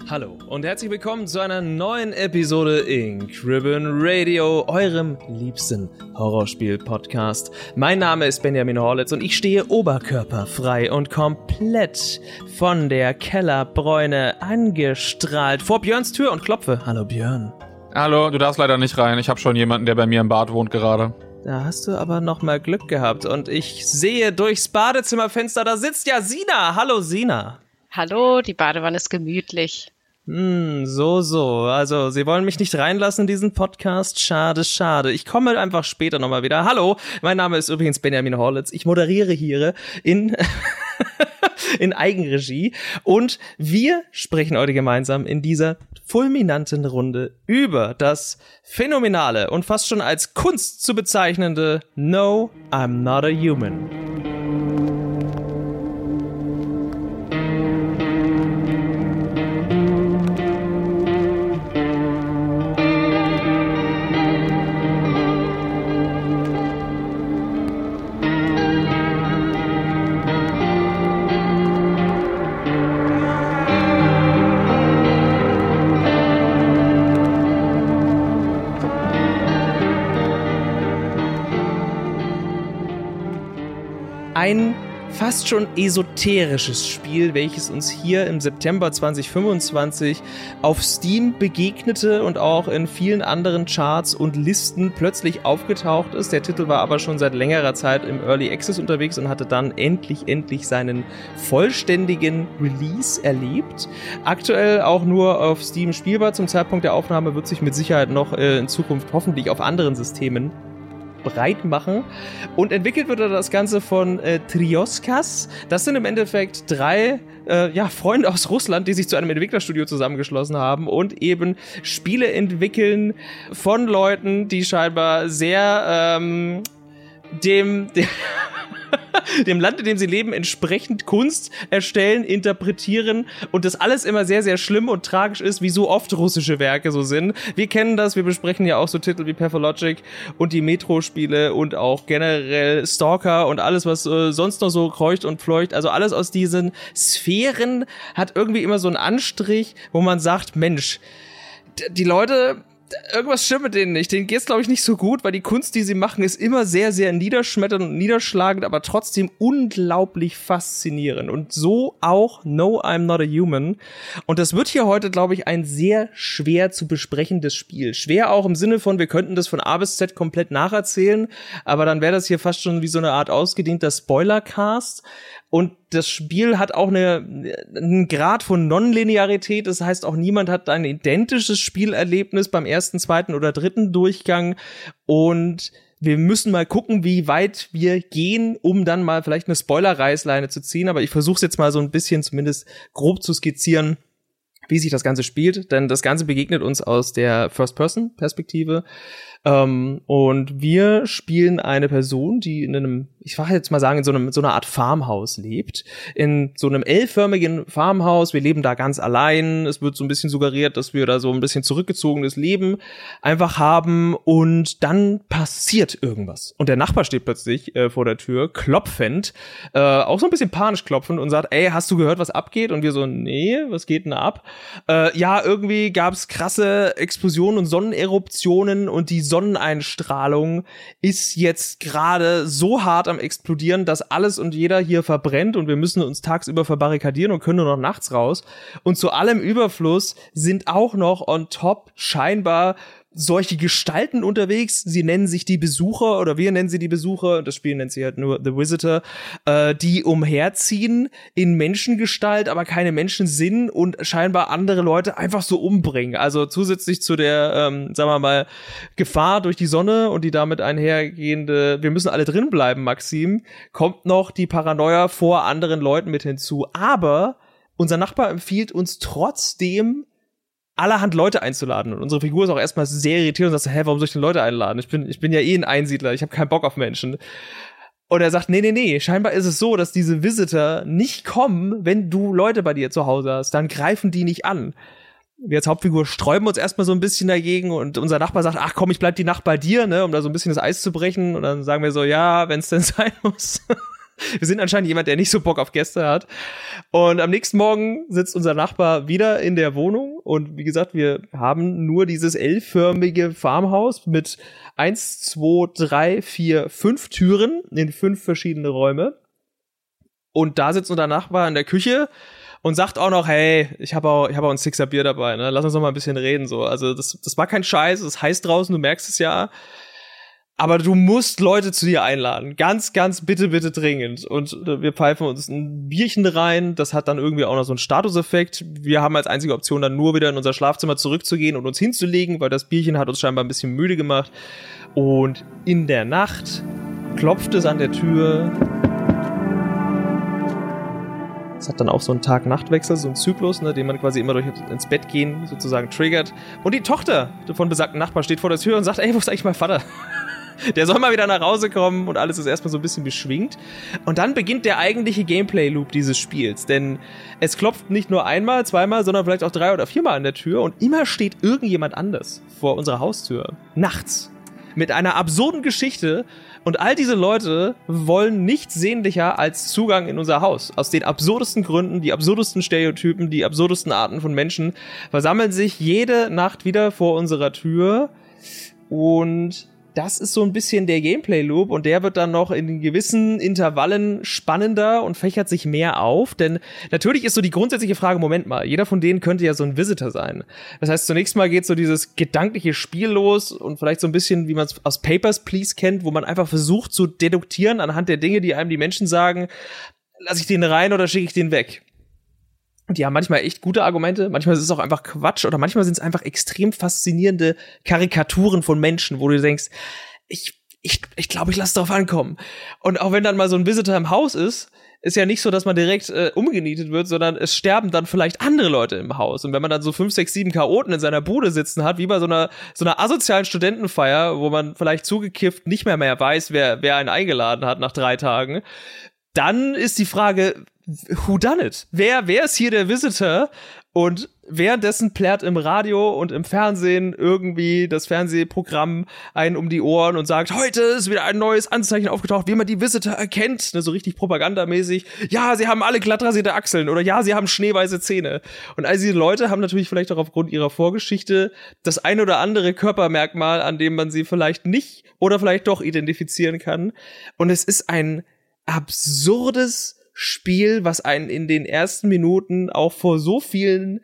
Hallo und herzlich willkommen zu einer neuen Episode Ink Ribbon Radio, eurem liebsten Horrorspiel-Podcast. Mein Name ist Benjamin Horlitz und ich stehe oberkörperfrei und komplett von der Kellerbräune angestrahlt vor Björns Tür und klopfe. Hallo Björn. Hallo, du darfst leider nicht rein. Ich habe schon jemanden, der bei mir im Bad wohnt gerade. Da hast du aber noch mal Glück gehabt und ich sehe durchs Badezimmerfenster, da sitzt ja Sina. Hallo Sina. Hallo, die Badewanne ist gemütlich. Also, Sie wollen mich nicht reinlassen in diesen Podcast? Schade. Ich komme einfach später nochmal wieder. Hallo, mein Name ist übrigens Benjamin Horlitz. Ich moderiere hier in Eigenregie und wir sprechen heute gemeinsam in dieser fulminanten Runde über das phänomenale und fast schon als Kunst zu bezeichnende No, I'm Not a Human. Ein fast schon esoterisches Spiel, welches uns hier im September 2025 auf Steam begegnete und auch in vielen anderen Charts und Listen plötzlich aufgetaucht ist. Der Titel war aber schon seit längerer Zeit im Early Access unterwegs und hatte dann endlich seinen vollständigen Release erlebt. Aktuell auch nur auf Steam spielbar. Zum Zeitpunkt der Aufnahme wird sich mit Sicherheit noch in Zukunft hoffentlich auf anderen Systemen breit machen. Und entwickelt wird das Ganze von Trioskas. Das sind im Endeffekt drei Freunde aus Russland, die sich zu einem Entwicklerstudio zusammengeschlossen haben und eben Spiele entwickeln von Leuten, die scheinbar sehr dem Land, in dem sie leben, entsprechend Kunst erstellen, interpretieren und das alles immer sehr, sehr schlimm und tragisch ist, wie so oft russische Werke so sind. Wir kennen das, wir besprechen ja auch so Titel wie Pathologic und die Metro-Spiele und auch generell Stalker und alles, was sonst noch so kreucht und fleucht. Also alles aus diesen Sphären hat irgendwie immer so einen Anstrich, wo man sagt, Mensch, die Leute, irgendwas stimmt mit denen nicht. Denen geht's, glaube ich, nicht so gut, weil die Kunst, die sie machen, ist immer sehr, sehr niederschmetternd und niederschlagend, aber trotzdem unglaublich faszinierend. Und so auch No, I'm Not a Human. Und das wird hier heute, glaube ich, ein sehr schwer zu besprechendes Spiel. Schwer auch im Sinne von, wir könnten das von A bis Z komplett nacherzählen, aber dann wäre das hier fast schon wie so eine Art ausgedehnter Spoilercast. Und das Spiel hat auch einen Grad von Non-Linearität. Das heißt, auch niemand hat ein identisches Spielerlebnis beim ersten, zweiten oder dritten Durchgang. Und wir müssen mal gucken, wie weit wir gehen, um dann mal vielleicht eine Spoiler-Reißleine zu ziehen. Aber ich versuche es jetzt mal so ein bisschen zumindest grob zu skizzieren, wie sich das Ganze spielt. Denn das Ganze begegnet uns aus der First-Person-Perspektive. Und wir spielen eine Person, die in einem, ich will jetzt mal sagen, in so einer Art Farmhaus lebt. In so einem L-förmigen Farmhaus. Wir leben da ganz allein. Es wird so ein bisschen suggeriert, dass wir da so ein bisschen zurückgezogenes Leben einfach haben. Und dann passiert irgendwas. Und der Nachbar steht plötzlich vor der Tür, klopfend, auch so ein bisschen panisch klopfend und sagt, ey, hast du gehört, was abgeht? Und wir so, nee, was geht denn ab? Ja, irgendwie gab's krasse Explosionen und Sonneneruptionen und die Sonneneinstrahlung ist jetzt gerade so hart am explodieren, dass alles und jeder hier verbrennt und wir müssen uns tagsüber verbarrikadieren und können nur noch nachts raus. Und zu allem Überfluss sind auch noch on top scheinbar solche Gestalten unterwegs. Sie nennen sich die Besucher oder wir nennen sie die Besucher, das Spiel nennt sie halt nur The Visitor, die umherziehen in Menschengestalt, aber keine Menschen sind und scheinbar andere Leute einfach so umbringen. Also zusätzlich zu der, sagen wir mal, Gefahr durch die Sonne und die damit einhergehende, wir müssen alle drin bleiben, Maxim, kommt noch die Paranoia vor anderen Leuten mit hinzu. Aber unser Nachbar empfiehlt uns trotzdem, allerhand Leute einzuladen. Und unsere Figur ist auch erstmal sehr irritiert und sagt, warum soll ich denn Leute einladen? Ich bin ja eh ein Einsiedler, ich habe keinen Bock auf Menschen. Und er sagt, nee, scheinbar ist es so, dass diese Visitor nicht kommen, wenn du Leute bei dir zu Hause hast. Dann greifen die nicht an. Wir als Hauptfigur sträuben uns erstmal so ein bisschen dagegen und unser Nachbar sagt, ach komm, ich bleib die Nacht bei dir, ne, um da so ein bisschen das Eis zu brechen. Und dann sagen wir so, ja, wenn's denn sein muss. Wir sind anscheinend jemand, der nicht so Bock auf Gäste hat. Und am nächsten Morgen sitzt unser Nachbar wieder in der Wohnung. Und wie gesagt, wir haben nur dieses L-förmige Farmhaus mit 1, 2, 3, 4, 5 Türen in 5 verschiedene Räume. Und da sitzt unser Nachbar in der Küche und sagt auch noch, hey, ich hab auch ein Sixer Bier dabei, ne? Lass uns noch mal ein bisschen reden, so. Also das war kein Scheiß, es ist heiß draußen, du merkst es ja. Aber du musst Leute zu dir einladen. Ganz, ganz bitte dringend. Und wir pfeifen uns ein Bierchen rein. Das hat dann irgendwie auch noch so einen Statuseffekt. Wir haben als einzige Option dann nur wieder in unser Schlafzimmer zurückzugehen und uns hinzulegen, weil das Bierchen hat uns scheinbar ein bisschen müde gemacht. Und in der Nacht klopft es an der Tür. Es hat dann auch so einen Tag-Nacht-Wechsel, so einen Zyklus, ne, den man quasi immer durch ins Bett gehen sozusagen triggert. Und die Tochter von besagten Nachbarn steht vor der Tür und sagt, ey, wo ist eigentlich mein Vater? Der soll mal wieder nach Hause kommen und alles ist erstmal so ein bisschen beschwingt. Und dann beginnt der eigentliche Gameplay-Loop dieses Spiels. Denn es klopft nicht nur einmal, zweimal, sondern vielleicht auch 3 oder 4 Mal an der Tür. Und immer steht irgendjemand anders vor unserer Haustür. Nachts. Mit einer absurden Geschichte. Und all diese Leute wollen nichts sehnlicher als Zugang in unser Haus. Aus den absurdesten Gründen, die absurdesten Stereotypen, die absurdesten Arten von Menschen versammeln sich jede Nacht wieder vor unserer Tür. Und das ist so ein bisschen der Gameplay-Loop und der wird dann noch in gewissen Intervallen spannender und fächert sich mehr auf, denn natürlich ist so die grundsätzliche Frage, Moment mal, jeder von denen könnte ja so ein Visitor sein. Das heißt, zunächst mal geht so dieses gedankliche Spiel los und vielleicht so ein bisschen, wie man es aus Papers, Please kennt, wo man einfach versucht zu deduktieren anhand der Dinge, die einem die Menschen sagen, lasse ich den rein oder schicke ich den weg? Und die haben manchmal echt gute Argumente, manchmal ist es auch einfach Quatsch oder manchmal sind es einfach extrem faszinierende Karikaturen von Menschen, wo du denkst, ich glaube, ich lasse drauf ankommen. Und auch wenn dann mal so ein Visitor im Haus ist ja nicht so, dass man direkt umgenietet wird, sondern es sterben dann vielleicht andere Leute im Haus. Und wenn man dann so 5, 6, 7 Chaoten in seiner Bude sitzen hat, wie bei so einer asozialen Studentenfeier, wo man vielleicht zugekifft nicht mehr weiß, wer einen eingeladen hat nach 3 Tagen, dann ist die Frage, who done it? Wer ist hier der Visitor? Und währenddessen plärt im Radio und im Fernsehen irgendwie das Fernsehprogramm einen um die Ohren und sagt, heute ist wieder ein neues Anzeichen aufgetaucht, wie man die Visitor erkennt. Ne, so richtig propagandamäßig. Ja, sie haben alle glatt rasierte Achseln oder ja, sie haben schneeweiße Zähne. Und all diese Leute haben natürlich vielleicht auch aufgrund ihrer Vorgeschichte das ein oder andere Körpermerkmal, an dem man sie vielleicht nicht oder vielleicht doch identifizieren kann. Und es ist ein absurdes Spiel, was einen in den ersten Minuten auch vor so viele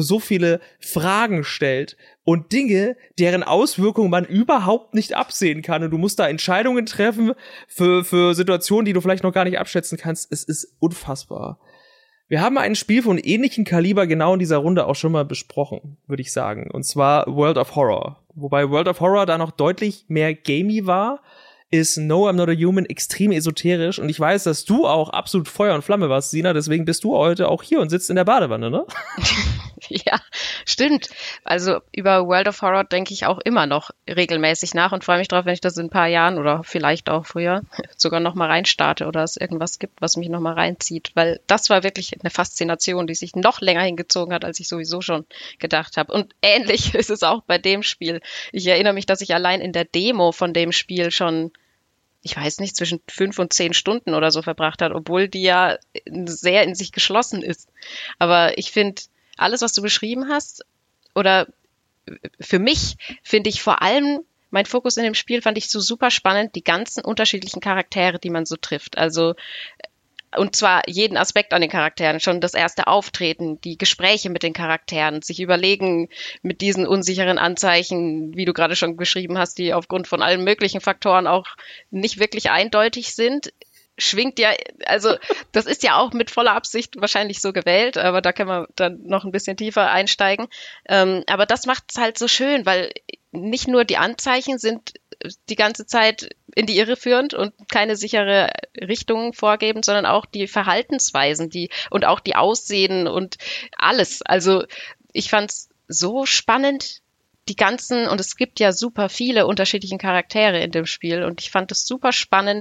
Fragen stellt und Dinge, deren Auswirkungen man überhaupt nicht absehen kann. Und du musst da Entscheidungen treffen für Situationen, die du vielleicht noch gar nicht abschätzen kannst. Es ist unfassbar. Wir haben ein Spiel von ähnlichem Kaliber genau in dieser Runde auch schon mal besprochen, würde ich sagen. Und zwar World of Horror. Wobei World of Horror da noch deutlich mehr gamey war, ist No, I'm Not a Human extrem esoterisch. Und ich weiß, dass du auch absolut Feuer und Flamme warst, Sina. Deswegen bist du heute auch hier und sitzt in der Badewanne, ne? Ja, stimmt. Also über World of Horror denke ich auch immer noch regelmäßig nach und freue mich drauf, wenn ich das in ein paar Jahren oder vielleicht auch früher sogar noch mal reinstarte oder es irgendwas gibt, was mich noch mal reinzieht. Weil das war wirklich eine Faszination, die sich noch länger hingezogen hat, als ich sowieso schon gedacht habe. Und ähnlich ist es auch bei dem Spiel. Ich erinnere mich, dass ich allein in der Demo von dem Spiel schon, ich weiß nicht, zwischen 5 und 10 Stunden oder so verbracht hat, obwohl die ja sehr in sich geschlossen ist. Aber ich finde, alles, was du beschrieben hast, oder für mich finde ich vor allem, mein Fokus in dem Spiel fand ich so super spannend, die ganzen unterschiedlichen Charaktere, die man so trifft. Also, und zwar jeden Aspekt an den Charakteren, schon das erste Auftreten, die Gespräche mit den Charakteren, sich überlegen mit diesen unsicheren Anzeichen, wie du gerade schon beschrieben hast, die aufgrund von allen möglichen Faktoren auch nicht wirklich eindeutig sind, schwingt ja, also das ist ja auch mit voller Absicht wahrscheinlich so gewählt, aber da können wir dann noch ein bisschen tiefer einsteigen. Aber das macht es halt so schön, weil nicht nur die Anzeichen sind die ganze Zeit in die Irre führend und keine sichere Richtung vorgeben, sondern auch die Verhaltensweisen, und auch die Aussehen und alles. Also ich fand's so spannend, und es gibt ja super viele unterschiedliche Charaktere in dem Spiel und ich fand es super spannend,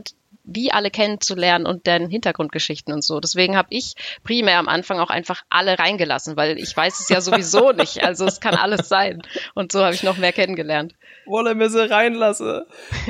die alle kennenzulernen und deren Hintergrundgeschichten und so. Deswegen habe ich primär am Anfang auch einfach alle reingelassen, weil ich weiß es ja sowieso nicht. Also es kann alles sein. Und so habe ich noch mehr kennengelernt. Wolle mir sie reinlasse.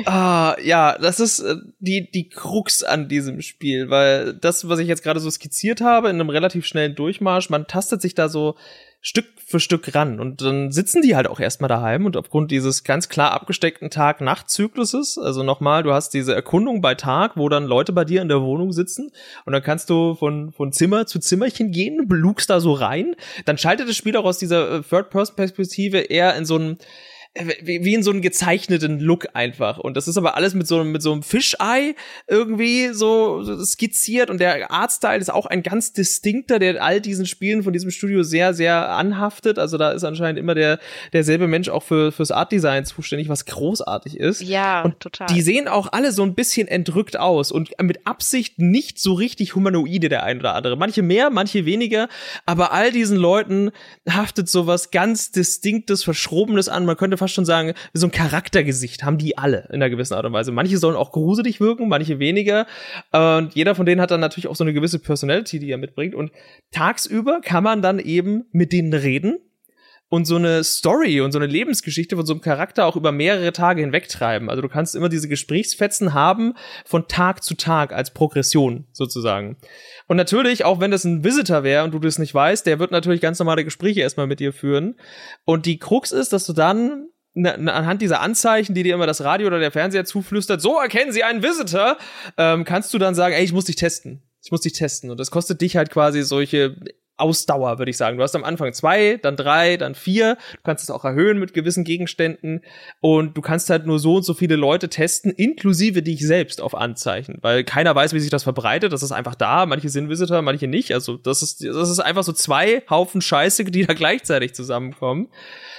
Ja, das ist die Krux an diesem Spiel, weil das, was ich jetzt gerade so skizziert habe, in einem relativ schnellen Durchmarsch, man tastet sich da so Stück für Stück ran und dann sitzen die halt auch erstmal daheim und aufgrund dieses ganz klar abgesteckten Tag-Nacht-Zykluses, also nochmal, du hast diese Erkundung bei Tag, wo dann Leute bei dir in der Wohnung sitzen und dann kannst du von Zimmer zu Zimmerchen gehen, lugst da so rein, dann schaltet das Spiel auch aus dieser Third-Person-Perspektive eher in so einen wie in so einen gezeichneten Look einfach. Und das ist aber alles mit so einem Fischei irgendwie so skizziert. Und der Artstyle ist auch ein ganz distinkter, der all diesen Spielen von diesem Studio sehr, sehr anhaftet. Also da ist anscheinend immer derselbe Mensch auch fürs Artdesign zuständig, was großartig ist. Ja, und total. Die sehen auch alle so ein bisschen entrückt aus und mit Absicht nicht so richtig humanoide, der ein oder andere. Manche mehr, manche weniger. Aber all diesen Leuten haftet so was ganz Distinktes, Verschrobenes an. Man könnte fast schon sagen, so ein Charaktergesicht haben die alle in einer gewissen Art und Weise. Manche sollen auch gruselig wirken, manche weniger. Und jeder von denen hat dann natürlich auch so eine gewisse Personality, die er mitbringt. Und tagsüber kann man dann eben mit denen reden und so eine Story und so eine Lebensgeschichte von so einem Charakter auch über mehrere Tage hinweg treiben. Also du kannst immer diese Gesprächsfetzen haben von Tag zu Tag als Progression sozusagen. Und natürlich, auch wenn das ein Visitor wäre und du das nicht weißt, der wird natürlich ganz normale Gespräche erstmal mit dir führen. Und die Krux ist, dass du dann anhand dieser Anzeichen, die dir immer das Radio oder der Fernseher zuflüstert, so erkennen sie einen Visitor, kannst du dann sagen, ey, ich muss dich testen. Und das kostet dich halt quasi solche Ausdauer, würde ich sagen. Du hast am Anfang 2, dann 3, dann 4. Du kannst es auch erhöhen mit gewissen Gegenständen. Und du kannst halt nur so und so viele Leute testen, inklusive dich selbst auf Anzeichen. Weil keiner weiß, wie sich das verbreitet. Das ist einfach da. Manche sind Visitor, manche nicht. Also das ist einfach so 2 Haufen Scheiße, die da gleichzeitig zusammenkommen.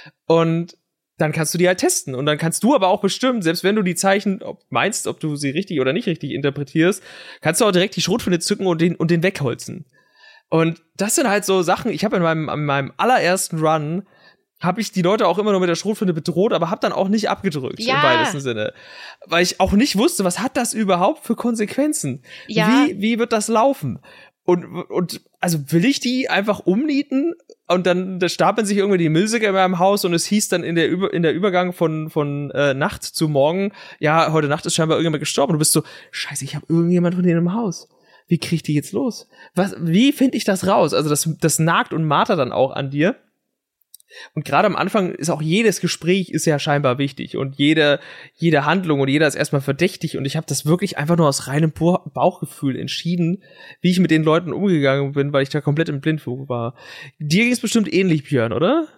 Und dann kannst du die halt testen. Und dann kannst du aber auch bestimmen, selbst wenn du die Zeichen meinst, ob du sie richtig oder nicht richtig interpretierst, kannst du auch direkt die Schrotflinte zücken und den wegholzen. Und das sind halt so Sachen, ich habe in meinem allerersten Run habe ich die Leute auch immer nur mit der Schrotflinte bedroht, aber habe dann auch nicht abgedrückt, im weitesten Sinne. Weil ich auch nicht wusste, was hat das überhaupt für Konsequenzen? Ja. Wie wird das laufen? Und also will ich die einfach umnieten und dann da stapeln sich irgendwie die Müllsäcke in meinem Haus und es hieß dann in der Übergang von Nacht zu Morgen, ja, heute Nacht ist scheinbar irgendjemand gestorben. Und du bist so, scheiße, ich habe irgendjemand von denen im Haus. Wie krieg ich die jetzt los? Wie finde ich das raus? Also das nagt und martert dann auch an dir. Und gerade am Anfang ist auch jedes Gespräch ist ja scheinbar wichtig und jede Handlung und jeder ist erstmal verdächtig und ich habe das wirklich einfach nur aus reinem Bauchgefühl entschieden, wie ich mit den Leuten umgegangen bin, weil ich da komplett im Blindflug war. Dir ging es bestimmt ähnlich, Björn, oder?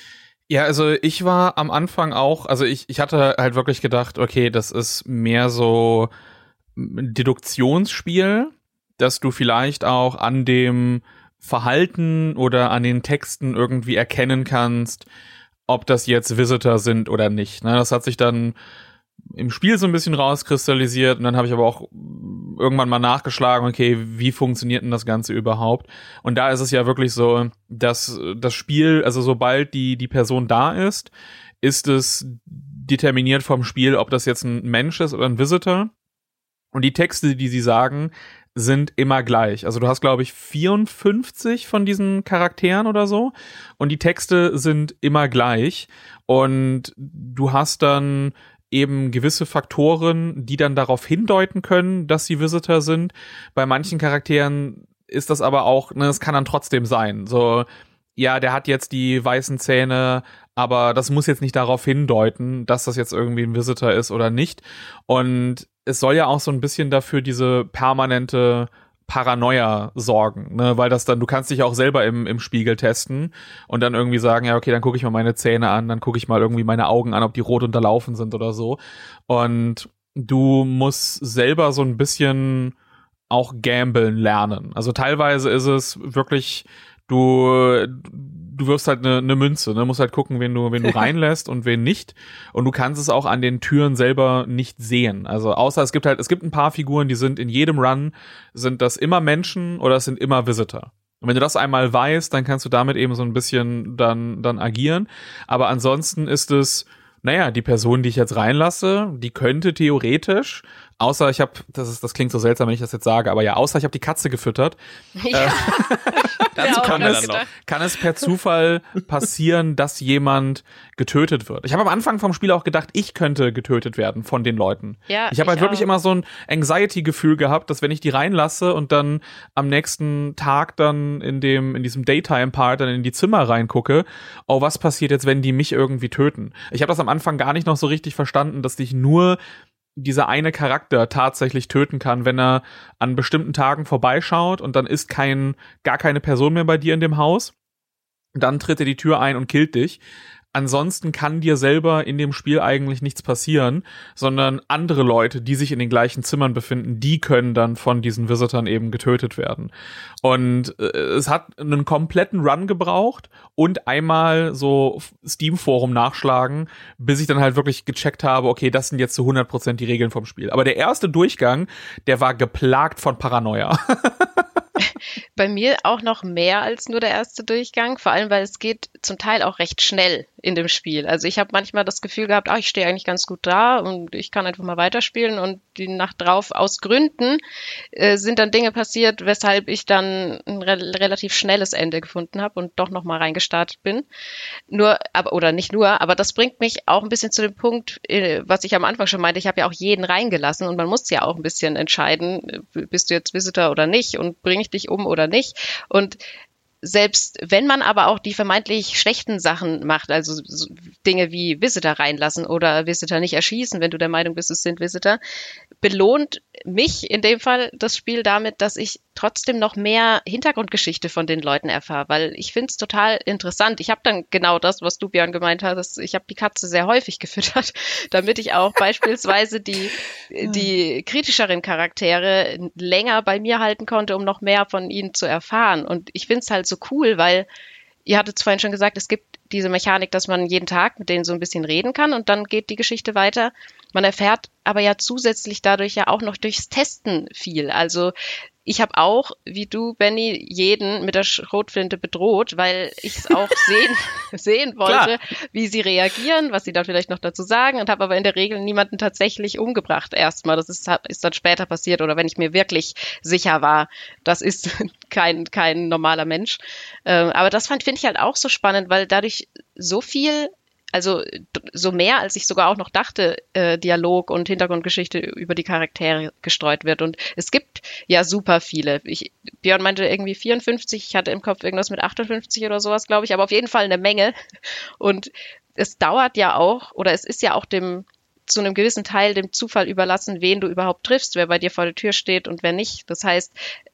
Ja, also ich war am Anfang auch, also ich hatte halt wirklich gedacht, okay, das ist mehr so ein Deduktionsspiel, dass du vielleicht auch an dem Verhalten oder an den Texten irgendwie erkennen kannst, ob das jetzt Visitor sind oder nicht. Ne, das hat sich dann im Spiel so ein bisschen rauskristallisiert und dann habe ich aber auch irgendwann mal nachgeschlagen, okay, wie funktioniert denn das Ganze überhaupt? Und da ist es ja wirklich so, dass das Spiel, also sobald die Person da ist es determiniert vom Spiel, ob das jetzt ein Mensch ist oder ein Visitor. Und die Texte, die sie sagen, sind immer gleich. Also du hast, glaube ich, 54 von diesen Charakteren oder so. Und die Texte sind immer gleich. Und du hast dann eben gewisse Faktoren, die dann darauf hindeuten können, dass sie Visitor sind. Bei manchen Charakteren ist das aber auch, ne, es kann dann trotzdem sein. So, ja, der hat jetzt die weißen Zähne, aber das muss jetzt nicht darauf hindeuten, dass das jetzt irgendwie ein Visitor ist oder nicht. Und es soll ja auch so ein bisschen dafür diese permanente Paranoia sorgen, ne, weil das dann, du kannst dich auch selber im Spiegel testen und dann irgendwie sagen, ja, okay, dann gucke ich mal meine Zähne an, dann gucke ich mal irgendwie meine Augen an, ob die rot unterlaufen sind oder so. Und du musst selber so ein bisschen auch gamblen lernen. Also teilweise ist es wirklich, du wirfst halt eine Münze, ne? Musst halt gucken, wen du reinlässt und wen nicht. Und du kannst es auch an den Türen selber nicht sehen. Also außer es gibt ein paar Figuren, die sind in jedem Run, sind das immer Menschen oder es sind immer Visitor. Und wenn du das einmal weißt, dann kannst du damit eben so ein bisschen dann agieren. Aber ansonsten ist es, naja, die Person, die ich jetzt reinlasse, die könnte theoretisch Außer ich habe, das klingt so seltsam, wenn ich das jetzt sage, aber ja, außer ich habe die Katze gefüttert. Ja. Dazu kann es per Zufall passieren, dass jemand getötet wird. Ich habe am Anfang vom Spiel auch gedacht, ich könnte getötet werden von den Leuten. Ja, ich habe halt wirklich immer so ein Anxiety-Gefühl gehabt, dass wenn ich die reinlasse und dann am nächsten Tag dann in diesem Daytime-Part dann in die Zimmer reingucke, oh, was passiert jetzt, wenn die mich irgendwie töten? Ich habe das am Anfang gar nicht noch so richtig verstanden, dass dich nur dieser eine Charakter tatsächlich töten kann, wenn er an bestimmten Tagen vorbeischaut und dann ist gar keine Person mehr bei dir in dem Haus. Dann tritt er die Tür ein und killt dich. Ansonsten kann dir selber in dem Spiel eigentlich nichts passieren, sondern andere Leute, die sich in den gleichen Zimmern befinden, die können dann von diesen Visitern eben getötet werden. Und es hat einen kompletten Run gebraucht und einmal so Steam-Forum nachschlagen, bis ich dann halt wirklich gecheckt habe, okay, das sind jetzt zu 100% die Regeln vom Spiel. Aber der erste Durchgang, der war geplagt von Paranoia. Bei mir auch noch mehr als nur der erste Durchgang, vor allem, weil es geht zum Teil auch recht schnell in dem Spiel. Also ich habe manchmal das Gefühl gehabt, ich stehe eigentlich ganz gut da und ich kann einfach mal weiterspielen und die Nacht drauf aus Gründen sind dann Dinge passiert, weshalb ich dann ein relativ schnelles Ende gefunden habe und doch nochmal reingestartet bin. Aber das bringt mich auch ein bisschen zu dem Punkt, was ich am Anfang schon meinte, ich habe ja auch jeden reingelassen und man muss ja auch ein bisschen entscheiden, bist du jetzt Visitor oder nicht und bringe ich dich um oder nicht. Und selbst wenn man aber auch die vermeintlich schlechten Sachen macht, also so Dinge wie Visitor reinlassen oder Visitor nicht erschießen, wenn du der Meinung bist, es sind Visitor, belohnt mich in dem Fall das Spiel damit, dass ich trotzdem noch mehr Hintergrundgeschichte von den Leuten erfahre, weil ich finde es total interessant. Ich habe dann genau das, was du, Björn, gemeint hast, ich habe die Katze sehr häufig gefüttert, damit ich auch beispielsweise die kritischeren Charaktere länger bei mir halten konnte, um noch mehr von ihnen zu erfahren. Und ich finde es halt so cool, weil ihr hattet es vorhin schon gesagt, es gibt diese Mechanik, dass man jeden Tag mit denen so ein bisschen reden kann und dann geht die Geschichte weiter. Man erfährt aber ja zusätzlich dadurch ja auch noch durchs Testen viel. Also ich habe auch, wie du, Benny, jeden mit der Schrotflinte bedroht, weil ich es auch sehen wollte, wie sie reagieren, was sie dann vielleicht noch dazu sagen und habe aber in der Regel niemanden tatsächlich umgebracht erstmal. Das ist dann später passiert oder wenn ich mir wirklich sicher war, das ist kein normaler Mensch. Aber das finde ich halt auch so spannend, weil dadurch so viel, also so mehr, als ich sogar auch noch dachte, Dialog und Hintergrundgeschichte über die Charaktere gestreut wird. Und es gibt ja super viele. Björn meinte irgendwie 54, ich hatte im Kopf irgendwas mit 58 oder sowas, glaube ich, aber auf jeden Fall eine Menge. Und es dauert ja auch, oder es ist ja auch zu einem gewissen Teil dem Zufall überlassen, wen du überhaupt triffst, wer bei dir vor der Tür steht und wer nicht. Das heißt,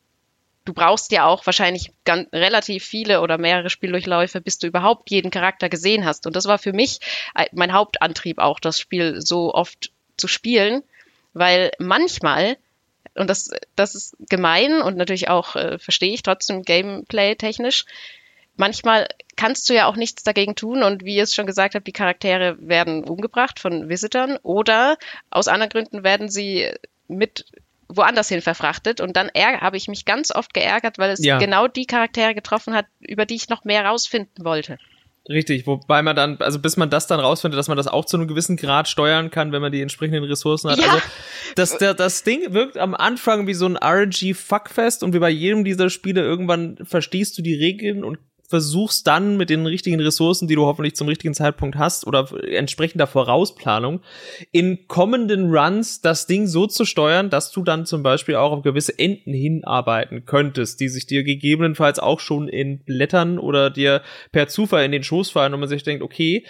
du brauchst ja auch wahrscheinlich relativ viele oder mehrere Spieldurchläufe, bis du überhaupt jeden Charakter gesehen hast. Und das war für mich mein Hauptantrieb auch, das Spiel so oft zu spielen, weil manchmal, und das ist gemein und natürlich auch verstehe ich trotzdem Gameplay-technisch, manchmal kannst du ja auch nichts dagegen tun und wie ihr es schon gesagt habt, die Charaktere werden umgebracht von Visitern oder aus anderen Gründen werden sie mit woanders hin verfrachtet und dann habe ich mich ganz oft geärgert, weil es genau die Charaktere getroffen hat, über die ich noch mehr rausfinden wollte. Richtig, wobei man dann, also bis man das dann rausfindet, dass man das auch zu einem gewissen Grad steuern kann, wenn man die entsprechenden Ressourcen hat. Ja. Also das Ding wirkt am Anfang wie so ein RNG-Fuckfest und wie bei jedem dieser Spiele irgendwann verstehst du die Regeln und versuchst dann mit den richtigen Ressourcen, die du hoffentlich zum richtigen Zeitpunkt hast oder entsprechender Vorausplanung, in kommenden Runs das Ding so zu steuern, dass du dann zum Beispiel auch auf gewisse Enden hinarbeiten könntest, die sich dir gegebenenfalls auch schon in Blättern oder dir per Zufall in den Schoß fallen und man sich denkt, okay,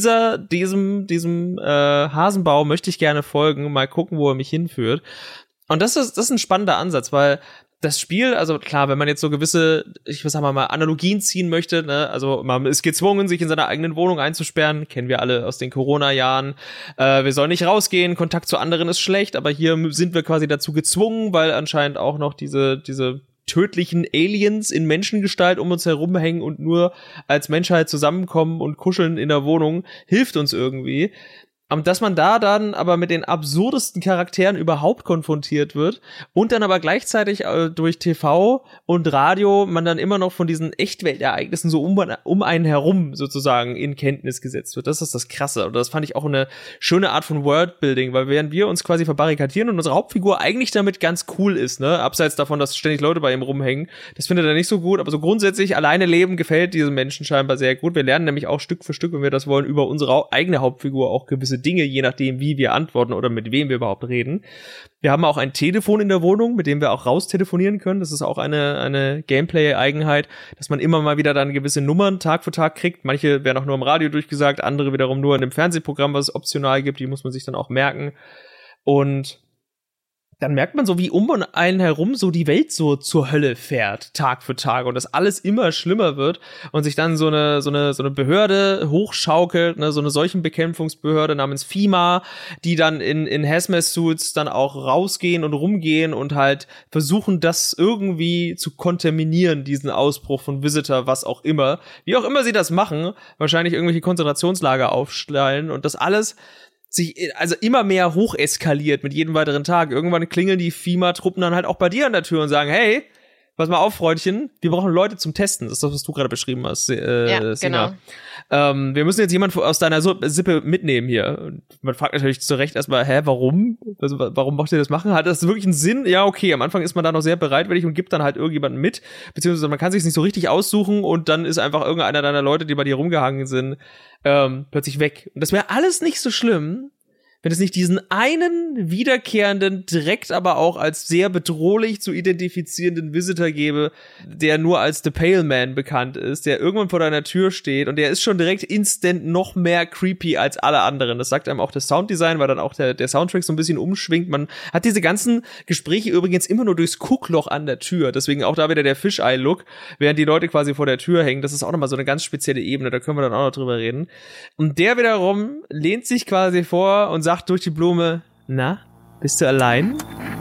diesem Hasenbau möchte ich gerne folgen, mal gucken, wo er mich hinführt. Und das ist ein spannender Ansatz, weil das Spiel, also klar, wenn man jetzt so gewisse, mal Analogien ziehen möchte, ne, also man ist gezwungen, sich in seiner eigenen Wohnung einzusperren, kennen wir alle aus den Corona-Jahren, wir sollen nicht rausgehen, Kontakt zu anderen ist schlecht, aber hier sind wir quasi dazu gezwungen, weil anscheinend auch noch diese tödlichen Aliens in Menschengestalt um uns herumhängen und nur als Menschheit zusammenkommen und kuscheln in der Wohnung hilft uns irgendwie. Dass man da dann aber mit den absurdesten Charakteren überhaupt konfrontiert wird und dann aber gleichzeitig durch TV und Radio man dann immer noch von diesen Echtweltereignissen so um einen herum sozusagen in Kenntnis gesetzt wird. Das ist das Krasse. Und das fand ich auch eine schöne Art von Worldbuilding, weil während wir uns quasi verbarrikadieren und unsere Hauptfigur eigentlich damit ganz cool ist, ne, abseits davon, dass ständig Leute bei ihm rumhängen, das findet er nicht so gut, aber so grundsätzlich alleine leben gefällt diesem Menschen scheinbar sehr gut. Wir lernen nämlich auch Stück für Stück, wenn wir das wollen, über unsere eigene Hauptfigur auch gewisse Dinge, je nachdem, wie wir antworten oder mit wem wir überhaupt reden. Wir haben auch ein Telefon in der Wohnung, mit dem wir auch raus telefonieren können. Das ist auch eine Gameplay-Eigenheit, dass man immer mal wieder dann gewisse Nummern Tag für Tag kriegt. Manche werden auch nur im Radio durchgesagt, andere wiederum nur in dem Fernsehprogramm, was es optional gibt. Die muss man sich dann auch merken. Und dann merkt man so, wie um einen herum so die Welt so zur Hölle fährt, Tag für Tag, und das alles immer schlimmer wird und sich dann so eine Behörde hochschaukelt, ne, so eine Seuchenbekämpfungsbehörde namens FEMA, die dann in Hazmat-Suits dann auch rausgehen und rumgehen und halt versuchen, das irgendwie zu kontaminieren, diesen Ausbruch von Visitor, was auch immer. Wie auch immer sie das machen, wahrscheinlich irgendwelche Konzentrationslager aufstellen und das alles sich also immer mehr hoch eskaliert mit jedem weiteren Tag. Irgendwann klingeln die FEMA-Truppen dann halt auch bei dir an der Tür und sagen, hey, pass mal auf, Freundchen, wir brauchen Leute zum Testen. Das ist das, was du gerade beschrieben hast, ja, Sina. Genau. Wir müssen jetzt jemanden aus deiner Sippe mitnehmen hier. Und man fragt natürlich zu Recht erstmal, warum? Also, warum macht ihr das machen? Hat das wirklich einen Sinn? Ja, okay, am Anfang ist man da noch sehr bereitwillig und gibt dann halt irgendjemanden mit. Beziehungsweise man kann sich nicht so richtig aussuchen und dann ist einfach irgendeiner deiner Leute, die bei dir rumgehangen sind, plötzlich weg. Und das wäre alles nicht so schlimm, wenn es nicht diesen einen wiederkehrenden, direkt aber auch als sehr bedrohlich zu identifizierenden Visitor gäbe, der nur als The Pale Man bekannt ist, der irgendwann vor deiner Tür steht und der ist schon direkt instant noch mehr creepy als alle anderen. Das sagt einem auch das Sounddesign, weil dann auch der Soundtrack so ein bisschen umschwingt. Man hat diese ganzen Gespräche übrigens immer nur durchs Guckloch an der Tür, deswegen auch da wieder der Fisheye-Look, während die Leute quasi vor der Tür hängen. Das ist auch nochmal so eine ganz spezielle Ebene, da können wir dann auch noch drüber reden. Und der wiederum lehnt sich quasi vor und sagt durch die Blume, na, bist du allein?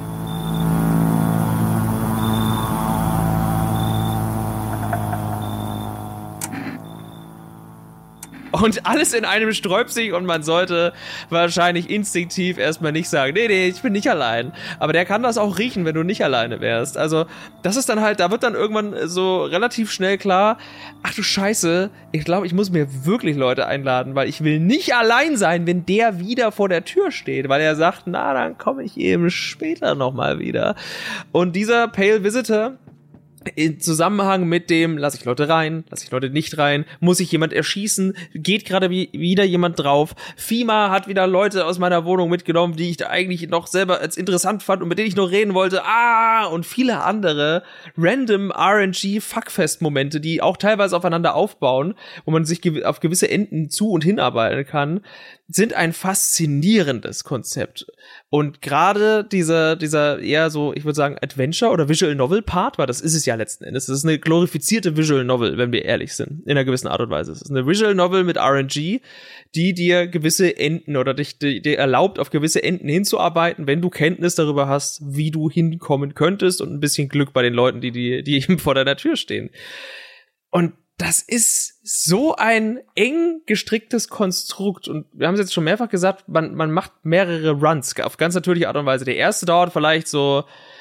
Und alles in einem sträubt sich und man sollte wahrscheinlich instinktiv erstmal nicht sagen, nee, ich bin nicht allein. Aber der kann das auch riechen, wenn du nicht alleine wärst. Also, das ist dann halt, da wird dann irgendwann so relativ schnell klar, ach du Scheiße, ich glaube, ich muss mir wirklich Leute einladen, weil ich will nicht allein sein, wenn der wieder vor der Tür steht, weil er sagt, na, dann komme ich eben später nochmal wieder. Und dieser Pale Visitor, in Zusammenhang mit dem, lasse ich Leute rein, lasse ich Leute nicht rein, muss ich jemand erschießen, geht gerade wieder jemand drauf, FEMA hat wieder Leute aus meiner Wohnung mitgenommen, die ich da eigentlich noch selber als interessant fand und mit denen ich noch reden wollte, und viele andere random RNG-Fuckfest-Momente, die auch teilweise aufeinander aufbauen, wo man sich auf gewisse Enden zu- und hinarbeiten kann, sind ein faszinierendes Konzept. Und gerade dieser eher so, ich würde sagen, Adventure- oder Visual-Novel-Part, weil das ist es ja letzten Endes. Das ist eine glorifizierte Visual-Novel, wenn wir ehrlich sind, in einer gewissen Art und Weise. Es ist eine Visual-Novel mit RNG, die dir gewisse Enden oder dich dir erlaubt, auf gewisse Enden hinzuarbeiten, wenn du Kenntnis darüber hast, wie du hinkommen könntest und ein bisschen Glück bei den Leuten, die eben vor deiner Tür stehen. Und das ist so ein eng gestricktes Konstrukt und wir haben es jetzt schon mehrfach gesagt, man macht mehrere Runs auf ganz natürliche Art und Weise. Der erste dauert vielleicht so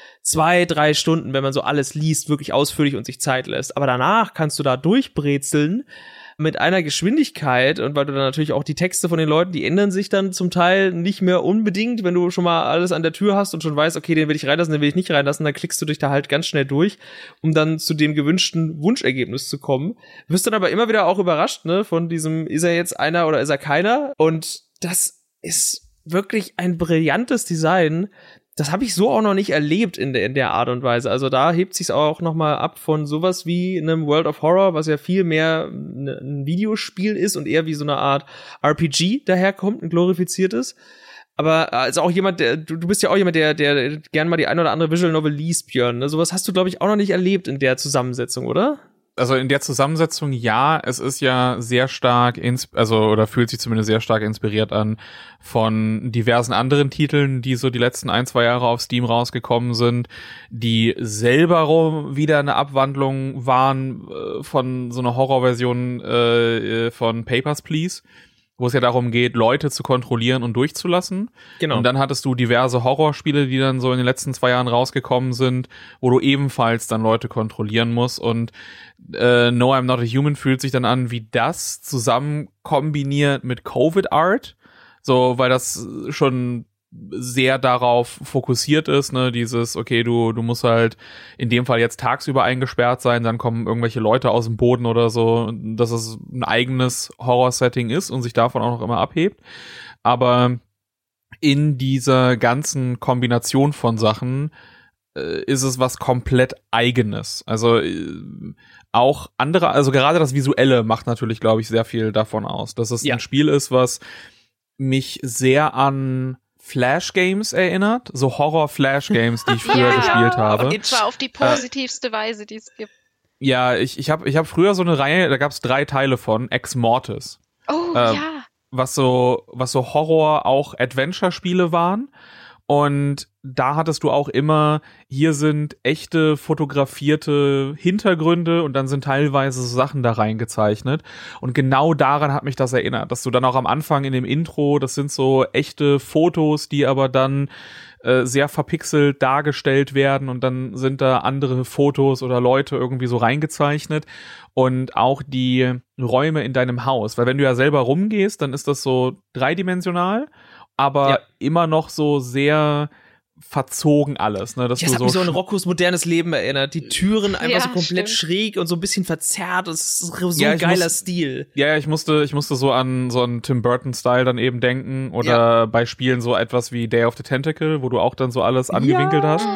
2-3 Stunden, wenn man so alles liest, wirklich ausführlich und sich Zeit lässt. Aber danach kannst du da durchbrezeln mit einer Geschwindigkeit und weil du dann natürlich auch die Texte von den Leuten, die ändern sich dann zum Teil nicht mehr unbedingt, wenn du schon mal alles an der Tür hast und schon weißt, okay, den will ich reinlassen, den will ich nicht reinlassen, dann klickst du dich da halt ganz schnell durch, um dann zu dem gewünschten Wunschergebnis zu kommen. Wirst dann aber immer wieder auch überrascht, ne, von diesem, ist er jetzt einer oder ist er keiner? Und das ist wirklich ein brillantes Design. Das habe ich so auch noch nicht erlebt in der Art und Weise. Also da hebt sich's auch noch mal ab von sowas wie einem World of Horror, was ja viel mehr ein Videospiel ist und eher wie so eine Art RPG daherkommt, ein glorifiziertes. Aber also auch jemand, du bist ja auch jemand, der gern mal die ein oder andere Visual Novel liest, Björn. Ne? Sowas hast du, glaube ich, auch noch nicht erlebt in der Zusammensetzung, oder? Also in der Zusammensetzung ja, es ist ja sehr stark, oder fühlt sich zumindest sehr stark inspiriert an von diversen anderen Titeln, die so die letzten 1-2 Jahre auf Steam rausgekommen sind, die selber wieder eine Abwandlung waren von so einer Horrorversion von Papers, Please. wo es ja darum geht, Leute zu kontrollieren und durchzulassen. Genau. Und dann hattest du diverse Horrorspiele, die dann so in den letzten 2 Jahren rausgekommen sind, wo du ebenfalls dann Leute kontrollieren musst. Und No, I'm Not a Human fühlt sich dann an wie das zusammen kombiniert mit Covid-Art. So, weil das schon sehr darauf fokussiert ist, ne, dieses, okay, du musst halt in dem Fall jetzt tagsüber eingesperrt sein, dann kommen irgendwelche Leute aus dem Boden oder so, dass es ein eigenes Horror-Setting ist und sich davon auch noch immer abhebt. Aber in dieser ganzen Kombination von Sachen ist es was komplett Eigenes. Also auch andere, also gerade das Visuelle macht natürlich, glaube ich, sehr viel davon aus, dass es ein Spiel ist, was mich sehr an Flash-Games erinnert, so Horror-Flash-Games, die ich früher gespielt habe. Und zwar auf die positivste Weise, die es gibt. Ja, ich hab früher so eine Reihe, da gab's 3 Teile von, Ex Mortis. Oh, ja. Was so Horror, auch Adventure-Spiele waren. Und da hattest du auch immer, hier sind echte fotografierte Hintergründe und dann sind teilweise so Sachen da reingezeichnet. Und genau daran hat mich das erinnert, dass du dann auch am Anfang in dem Intro, das sind so echte Fotos, die aber dann sehr verpixelt dargestellt werden und dann sind da andere Fotos oder Leute irgendwie so reingezeichnet. Und auch die Räume in deinem Haus, weil wenn du ja selber rumgehst, dann ist das so dreidimensional, aber immer noch so sehr verzogen alles, ne? Dass das du hat mich so an Roccos modernes Leben erinnert. Die Türen einfach so komplett schräg und so ein bisschen verzerrt. Das ist so ein geiler Stil. Ja, ich musste so an so einen Tim Burton-Style dann eben denken oder bei Spielen so etwas wie Day of the Tentacle, wo du auch dann so alles angewinkelt hast.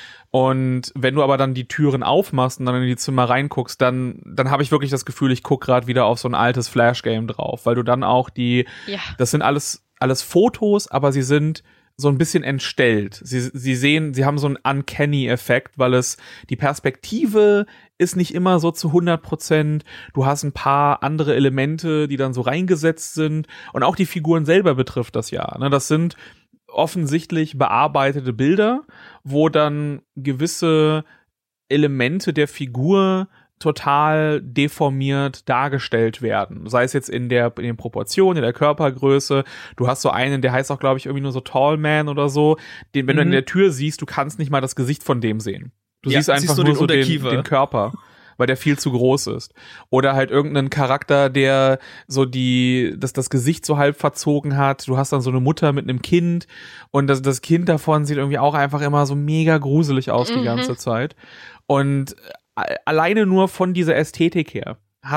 Und wenn du aber dann die Türen aufmachst und dann in die Zimmer reinguckst, dann habe ich wirklich das Gefühl, ich guck gerade wieder auf so ein altes Flash-Game drauf, weil du dann auch das sind alles Fotos, aber sie sind so ein bisschen entstellt. Sie haben so einen Uncanny-Effekt, weil die Perspektive ist nicht immer so zu 100%. Du hast ein paar andere Elemente, die dann so reingesetzt sind. Und auch die Figuren selber betrifft das ja. Ne? Das sind offensichtlich bearbeitete Bilder, wo dann gewisse Elemente der Figur total deformiert dargestellt werden. Sei es jetzt in den Proportionen, in der Körpergröße. Du hast so einen, der heißt auch, glaube ich, irgendwie nur so Tall Man oder so. Den, wenn du in der Tür siehst, du kannst nicht mal das Gesicht von dem sehen. Du siehst einfach nur so den Körper, weil der viel zu groß ist. Oder halt irgendeinen Charakter, der so das Gesicht so halb verzogen hat. Du hast dann so eine Mutter mit einem Kind und das Kind davon sieht irgendwie auch einfach immer so mega gruselig aus die ganze Zeit. Und alleine nur von dieser Ästhetik her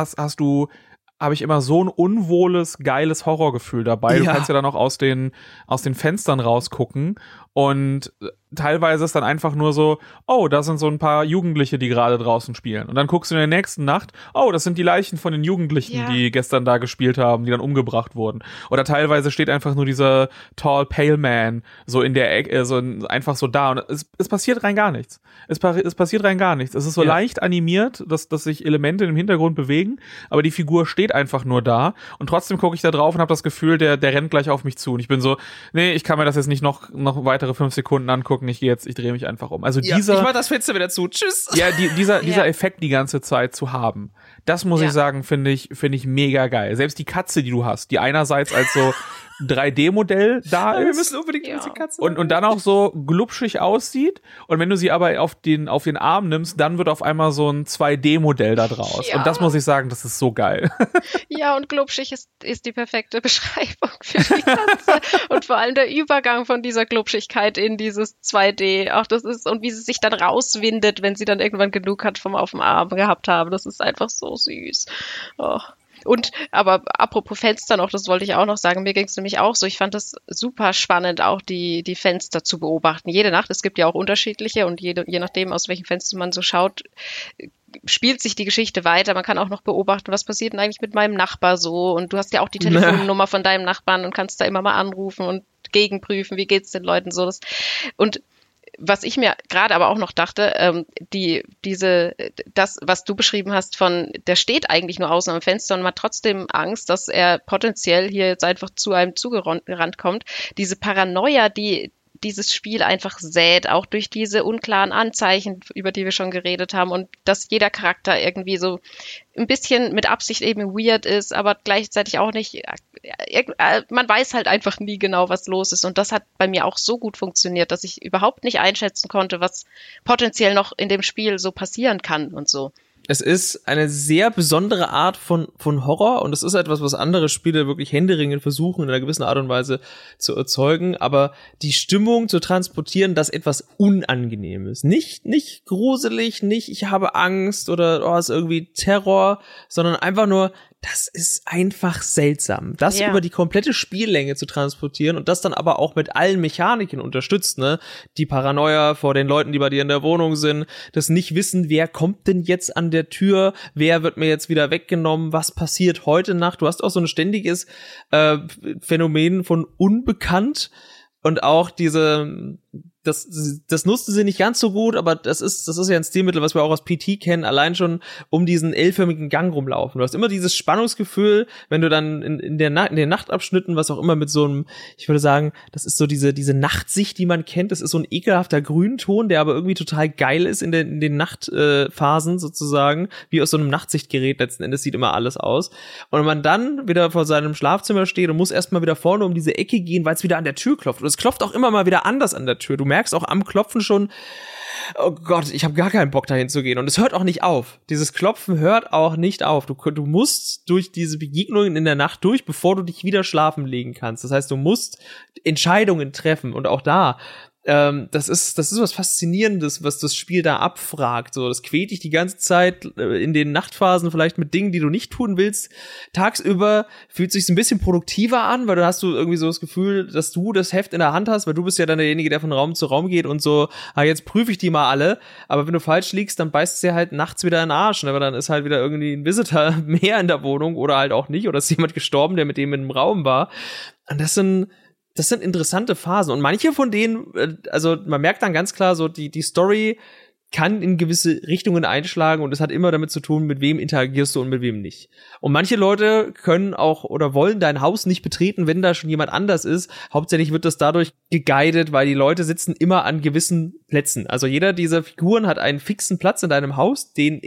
habe ich immer so ein unwohles, geiles Horrorgefühl dabei. Du kannst ja dann auch aus den Fenstern rausgucken und teilweise ist dann einfach nur so, oh, da sind so ein paar Jugendliche, die gerade draußen spielen. Und dann guckst du in der nächsten Nacht, oh, das sind die Leichen von den Jugendlichen, die gestern da gespielt haben, die dann umgebracht wurden. Oder teilweise steht einfach nur dieser Tall Pale Man so in der Ecke, einfach so da. Und es passiert rein gar nichts. Es passiert rein gar nichts. Es ist so leicht animiert, dass sich Elemente im Hintergrund bewegen, aber die Figur steht einfach nur da. Und trotzdem gucke ich da drauf und habe das Gefühl, der rennt gleich auf mich zu. Und ich bin so, nee, ich kann mir das jetzt nicht noch weitere 5 Sekunden angucken. Ich drehe mich einfach um. Also ich mach das Fenster wieder zu. Tschüss. Ja, dieser Effekt die ganze Zeit zu haben, das muss ich sagen, finde ich mega geil. Selbst die Katze, die du hast, die einerseits als so 3D-Modell da ist. Wir müssen unbedingt diese Katze und dann auch so glubschig aussieht. Und wenn du sie aber auf den Arm nimmst, dann wird auf einmal so ein 2D-Modell da draus. Ja. Und das muss ich sagen, das ist so geil. Ja, und glubschig ist die perfekte Beschreibung für die Katze. Und vor allem der Übergang von dieser Glubschigkeit in dieses 2D. Auch das ist, und wie sie sich dann rauswindet, wenn sie dann irgendwann genug hat vom auf dem Arm gehabt haben. Das ist einfach so süß. Oh. Und, aber apropos Fenster noch, das wollte ich auch noch sagen, mir ging es nämlich auch so, ich fand es super spannend, auch die Fenster zu beobachten. Jede Nacht, es gibt ja auch unterschiedliche und je nachdem, aus welchem Fenster man so schaut, spielt sich die Geschichte weiter. Man kann auch noch beobachten, was passiert denn eigentlich mit meinem Nachbar so, und du hast ja auch die Telefonnummer von deinem Nachbarn und kannst da immer mal anrufen und gegenprüfen, wie geht's den Leuten so. Und was ich mir gerade aber auch noch dachte, das, was du beschrieben hast der steht eigentlich nur außen am Fenster und man hat trotzdem Angst, dass er potenziell hier jetzt einfach zu einem zugerannt kommt. Diese Paranoia, die dieses Spiel einfach sät, auch durch diese unklaren Anzeichen, über die wir schon geredet haben, und dass jeder Charakter irgendwie so ein bisschen mit Absicht eben weird ist, aber gleichzeitig auch nicht man weiß halt einfach nie genau, was los ist. Und das hat bei mir auch so gut funktioniert, dass ich überhaupt nicht einschätzen konnte, was potenziell noch in dem Spiel so passieren kann und so. Es ist eine sehr besondere Art von Horror und es ist etwas, was andere Spiele wirklich händeringend versuchen, in einer gewissen Art und Weise zu erzeugen, aber die Stimmung zu transportieren, dass etwas unangenehm ist. Nicht gruselig, nicht ich habe Angst oder es ist irgendwie Terror, sondern einfach nur, das ist einfach seltsam. Das über die komplette Spiellänge zu transportieren und das dann aber auch mit allen Mechaniken unterstützt, ne? Die Paranoia vor den Leuten, die bei dir in der Wohnung sind, das Nicht-Wissen, wer kommt denn jetzt an der Tür, wer wird mir jetzt wieder weggenommen, was passiert heute Nacht. Du hast auch so ein ständiges Phänomen von unbekannt und auch das nutzten sie nicht ganz so gut, aber das ist ja ein Stilmittel, was wir auch aus PT kennen, allein schon um diesen L-förmigen Gang rumlaufen. Du hast immer dieses Spannungsgefühl, wenn du dann in den Nachtabschnitten, was auch immer mit so einem, ich würde sagen, das ist so diese Nachtsicht, die man kennt, das ist so ein ekelhafter Grünton, der aber irgendwie total geil ist in den Nachtphasen sozusagen, wie aus so einem Nachtsichtgerät letzten Endes sieht immer alles aus. Und wenn man dann wieder vor seinem Schlafzimmer steht und muss erstmal wieder vorne um diese Ecke gehen, weil es wieder an der Tür klopft. Und es klopft auch immer mal wieder anders an der Tür. Du merkst auch am Klopfen schon, oh Gott, ich habe gar keinen Bock dahin zu gehen. Und es hört auch nicht auf. Dieses Klopfen hört auch nicht auf. Du musst durch diese Begegnungen in der Nacht durch, bevor du dich wieder schlafen legen kannst. Das heißt, du musst Entscheidungen treffen. Und auch da, das ist was Faszinierendes, was das Spiel da abfragt. So, das quält dich die ganze Zeit in den Nachtphasen vielleicht mit Dingen, die du nicht tun willst. Tagsüber fühlt sich's ein bisschen produktiver an, weil du hast irgendwie so das Gefühl, dass du das Heft in der Hand hast, weil du bist ja dann derjenige, der von Raum zu Raum geht und so, jetzt prüfe ich die mal alle. Aber wenn du falsch liegst, dann beißt es dir halt nachts wieder in den Arsch. Ne? Aber dann ist halt wieder irgendwie ein Visitor mehr in der Wohnung oder halt auch nicht. Oder ist jemand gestorben, der mit dem in einem Raum war. Und das sind interessante Phasen und manche von denen, also man merkt dann ganz klar so, die Story kann in gewisse Richtungen einschlagen und es hat immer damit zu tun, mit wem interagierst du und mit wem nicht. Und manche Leute können auch oder wollen dein Haus nicht betreten, wenn da schon jemand anders ist. Hauptsächlich wird das dadurch geguidet, weil die Leute sitzen immer an gewissen Plätzen. Also jeder dieser Figuren hat einen fixen Platz in deinem Haus, den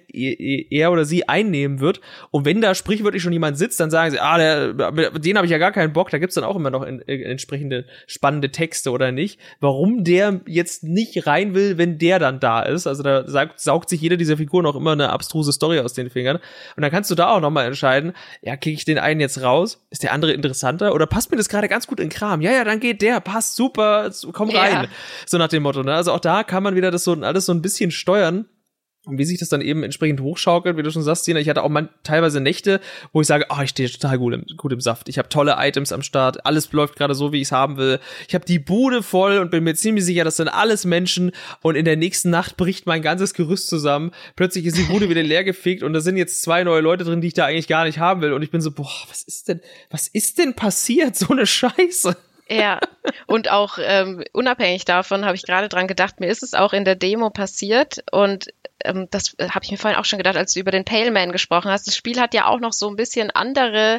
er oder sie einnehmen wird. Und wenn da sprichwörtlich schon jemand sitzt, dann sagen sie, den habe ich ja gar keinen Bock. Da gibt's dann auch immer noch entsprechende spannende Texte oder nicht. Warum der jetzt nicht rein will, wenn der dann da ist. Also da saugt sich jede dieser Figuren auch immer eine abstruse Story aus den Fingern. Und dann kannst du da auch nochmal entscheiden, ja, kicke ich den einen jetzt raus? Ist der andere interessanter? Oder passt mir das gerade ganz gut in den Kram? Ja, dann geht der, passt super, komm rein. So nach dem Motto, ne? Also auch da kann man wieder das alles so ein bisschen steuern. Und wie sich das dann eben entsprechend hochschaukelt, wie du schon sagst, Tina, ich hatte auch teilweise Nächte, wo ich sage, ich stehe total gut im Saft. Ich habe tolle Items am Start, alles läuft gerade so, wie ich es haben will. Ich habe die Bude voll und bin mir ziemlich sicher, das sind alles Menschen und in der nächsten Nacht bricht mein ganzes Gerüst zusammen. Plötzlich ist die Bude wieder leer gefegt und da sind jetzt 2 neue Leute drin, die ich da eigentlich gar nicht haben will. Und ich bin so, was ist denn passiert? So eine Scheiße. Ja, und auch unabhängig davon habe ich gerade dran gedacht, mir ist es auch in der Demo passiert und das habe ich mir vorhin auch schon gedacht, als du über den Pale Man gesprochen hast. Das Spiel hat ja auch noch so ein bisschen andere,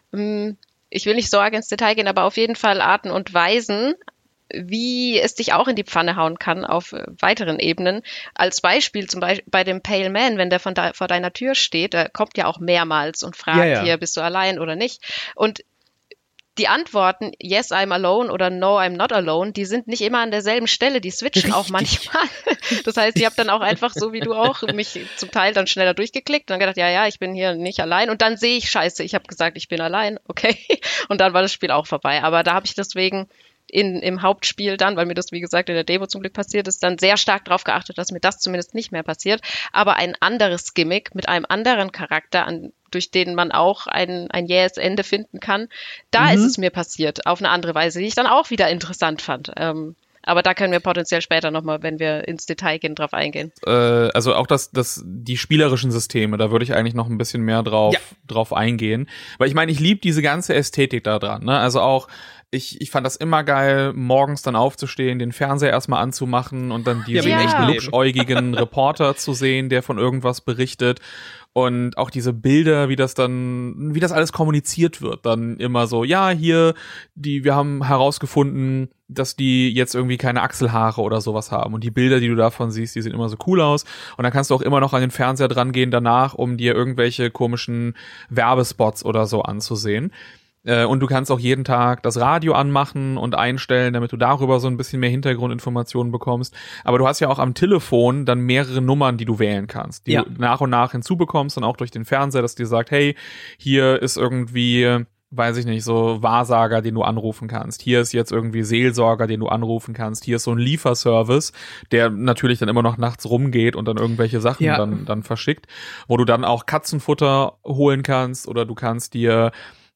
ich will nicht so arg ins Detail gehen, aber auf jeden Fall Arten und Weisen, wie es dich auch in die Pfanne hauen kann auf weiteren Ebenen. Als Beispiel zum Beispiel bei dem Pale Man, wenn der vor deiner Tür steht, der kommt ja auch mehrmals und fragt hier, bist du allein oder nicht? Und die Antworten, yes, I'm alone oder no, I'm not alone, die sind nicht immer an derselben Stelle, die switchen auch manchmal. Das heißt, ich habe dann auch einfach, so wie du auch, mich zum Teil dann schneller durchgeklickt und dann gedacht, ja, ich bin hier nicht allein. Und dann sehe ich, scheiße, ich habe gesagt, ich bin allein, okay. Und dann war das Spiel auch vorbei. Aber da habe ich deswegen im Hauptspiel dann, weil mir das, wie gesagt, in der Demo zum Glück passiert ist, dann sehr stark darauf geachtet, dass mir das zumindest nicht mehr passiert. Aber ein anderes Gimmick mit einem anderen Charakter, durch den man auch ein jähes Ende finden kann, da ist es mir passiert, auf eine andere Weise, die ich dann auch wieder interessant fand. Aber da können wir potenziell später nochmal, wenn wir ins Detail gehen, drauf eingehen. Also auch die spielerischen Systeme, da würde ich eigentlich noch ein bisschen mehr drauf eingehen. Weil ich meine, ich liebe diese ganze Ästhetik da dran, ne? Also auch ich fand das immer geil, morgens dann aufzustehen, den Fernseher erstmal anzumachen und dann diesen echt lupschäugigen Reporter zu sehen, der von irgendwas berichtet. Und auch diese Bilder, wie das alles kommuniziert wird, dann immer so, ja, hier, wir haben herausgefunden, dass die jetzt irgendwie keine Achselhaare oder sowas haben. Und die Bilder, die du davon siehst, die sehen immer so cool aus. Und dann kannst du auch immer noch an den Fernseher dran gehen danach, um dir irgendwelche komischen Werbespots oder so anzusehen. Und du kannst auch jeden Tag das Radio anmachen und einstellen, damit du darüber so ein bisschen mehr Hintergrundinformationen bekommst. Aber du hast ja auch am Telefon dann mehrere Nummern, die du wählen kannst, die du nach und nach hinzubekommst und auch durch den Fernseher, dass dir sagt, hey, hier ist irgendwie, weiß ich nicht, so Wahrsager, den du anrufen kannst. Hier ist jetzt irgendwie Seelsorger, den du anrufen kannst. Hier ist so ein Lieferservice, der natürlich dann immer noch nachts rumgeht und dann irgendwelche Sachen dann verschickt, wo du dann auch Katzenfutter holen kannst oder du kannst dir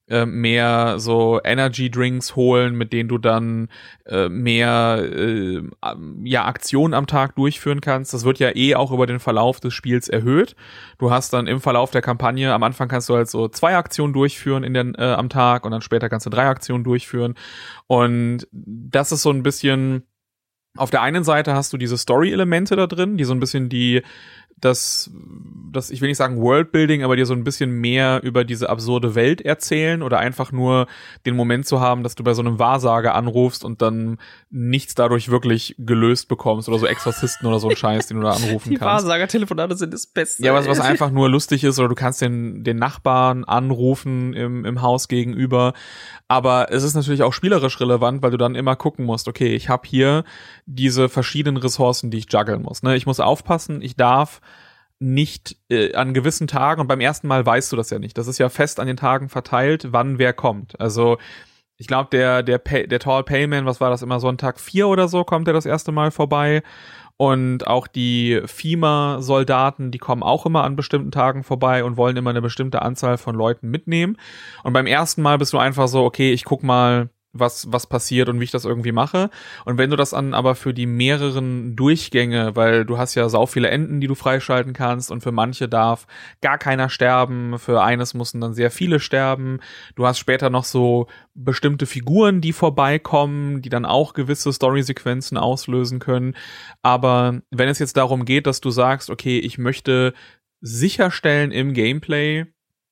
mehr so Energy Drinks holen, mit denen du dann mehr Aktionen am Tag durchführen kannst. Das wird ja auch über den Verlauf des Spiels erhöht. Du hast dann im Verlauf der Kampagne, am Anfang kannst du halt so 2 Aktionen durchführen am Tag und dann später kannst du 3 Aktionen durchführen. Und das ist so ein bisschen, auf der einen Seite hast du diese Story-Elemente da drin, die so ein bisschen das, ich will nicht sagen Worldbuilding, aber dir so ein bisschen mehr über diese absurde Welt erzählen oder einfach nur den Moment zu haben, dass du bei so einem Wahrsager anrufst und dann nichts dadurch wirklich gelöst bekommst oder so Exorzisten oder so ein Scheiß, den du da anrufen die kannst. Die Wahrsager-Telefonate sind das Beste. Ja, was einfach nur lustig ist, oder du kannst den Nachbarn anrufen im Haus gegenüber. Aber es ist natürlich auch spielerisch relevant, weil du dann immer gucken musst, okay, ich habe hier diese verschiedenen Ressourcen, die ich juggeln muss. Ne? Ich muss aufpassen, ich darf nicht an gewissen Tagen, und beim ersten Mal weißt du das ja nicht. Das ist ja fest an den Tagen verteilt, wann wer kommt. Also ich glaube, der Tall Pale Man, was war das, immer Sonntag 4 oder so, kommt der das erste Mal vorbei. Und auch die FEMA-Soldaten, die kommen auch immer an bestimmten Tagen vorbei und wollen immer eine bestimmte Anzahl von Leuten mitnehmen. Und beim ersten Mal bist du einfach so, okay, ich guck mal, was passiert und wie ich das irgendwie mache. Und wenn du das aber für die mehreren Durchgänge, weil du hast ja sau viele Enden, die du freischalten kannst, und für manche darf gar keiner sterben, für eines mussten dann sehr viele sterben. Du hast später noch so bestimmte Figuren, die vorbeikommen, die dann auch gewisse Storysequenzen auslösen können. Aber wenn es jetzt darum geht, dass du sagst, okay, ich möchte sicherstellen im Gameplay,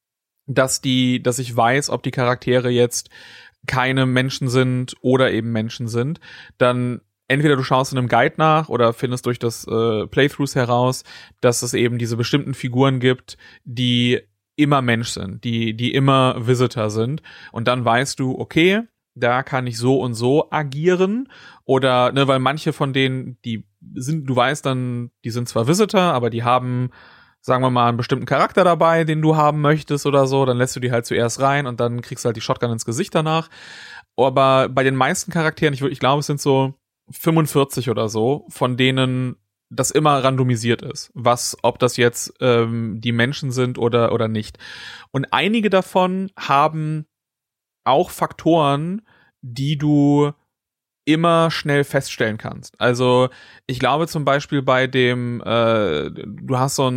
dass ich weiß, ob die Charaktere jetzt keine Menschen sind oder eben Menschen sind, dann entweder du schaust in einem Guide nach oder findest durch das Playthroughs heraus, dass es eben diese bestimmten Figuren gibt, die immer Mensch sind, die immer Visitor sind, und dann weißt du, okay, da kann ich so und so agieren, oder, ne, weil manche von denen, du weißt dann, die sind zwar Visitor, aber die haben, sagen wir mal, einen bestimmten Charakter dabei, den du haben möchtest oder so, dann lässt du die halt zuerst rein und dann kriegst du halt die Shotgun ins Gesicht danach. Aber bei den meisten Charakteren, ich glaube, es sind so 45 oder so, von denen das immer randomisiert ist, ob das jetzt die Menschen sind oder nicht. Und einige davon haben auch Faktoren, die du immer schnell feststellen kannst. Also ich glaube zum Beispiel bei dem, du hast so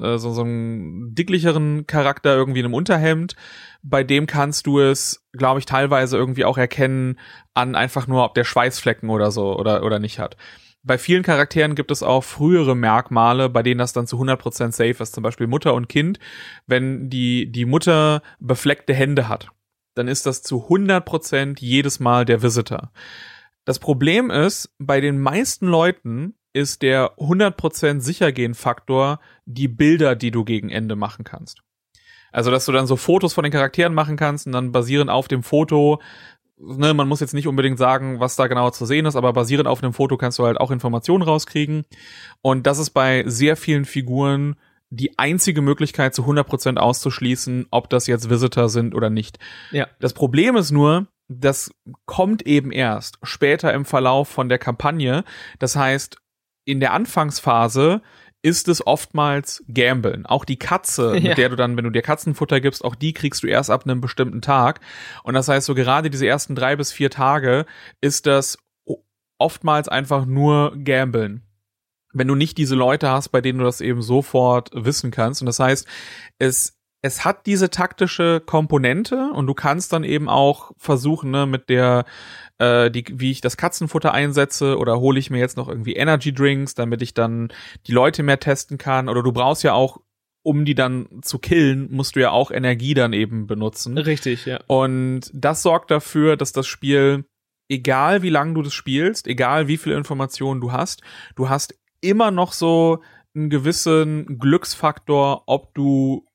einen dicklicheren Charakter irgendwie in einem Unterhemd, bei dem kannst du es, glaube ich, teilweise irgendwie auch erkennen an einfach nur, ob der Schweißflecken oder so oder nicht hat. Bei vielen Charakteren gibt es auch frühere Merkmale, bei denen das dann zu 100% safe ist, zum Beispiel Mutter und Kind. Wenn die Mutter befleckte Hände hat, dann ist das zu 100% jedes Mal der Visitor. Das Problem ist, bei den meisten Leuten ist der 100% Sichergehen-Faktor die Bilder, die du gegen Ende machen kannst. Also, dass du dann so Fotos von den Charakteren machen kannst und dann basierend auf dem Foto, ne, man muss jetzt nicht unbedingt sagen, was da genau zu sehen ist, aber basierend auf einem Foto kannst du halt auch Informationen rauskriegen. Und das ist bei sehr vielen Figuren die einzige Möglichkeit, zu 100% auszuschließen, ob das jetzt Visitor sind oder nicht. Ja. Das Problem ist nur, das kommt eben erst später im Verlauf von der Kampagne. Das heißt, in der Anfangsphase ist es oftmals Gamblen. Auch die Katze, mit der du dann, wenn du dir Katzenfutter gibst, auch die kriegst du erst ab einem bestimmten Tag. Und das heißt, so gerade diese ersten 3 bis 4 Tage ist das oftmals einfach nur Gamblen, wenn du nicht diese Leute hast, bei denen du das eben sofort wissen kannst. Und das heißt, es hat diese taktische Komponente, und du kannst dann eben auch versuchen, ne, mit wie ich das Katzenfutter einsetze, oder hole ich mir jetzt noch irgendwie Energy Drinks, damit ich dann die Leute mehr testen kann, oder du brauchst ja auch, um die dann zu killen, musst du ja auch Energie dann eben benutzen. Richtig, ja. Und das sorgt dafür, dass das Spiel, egal wie lange du das spielst, egal wie viele Informationen du hast immer noch so einen gewissen Glücksfaktor,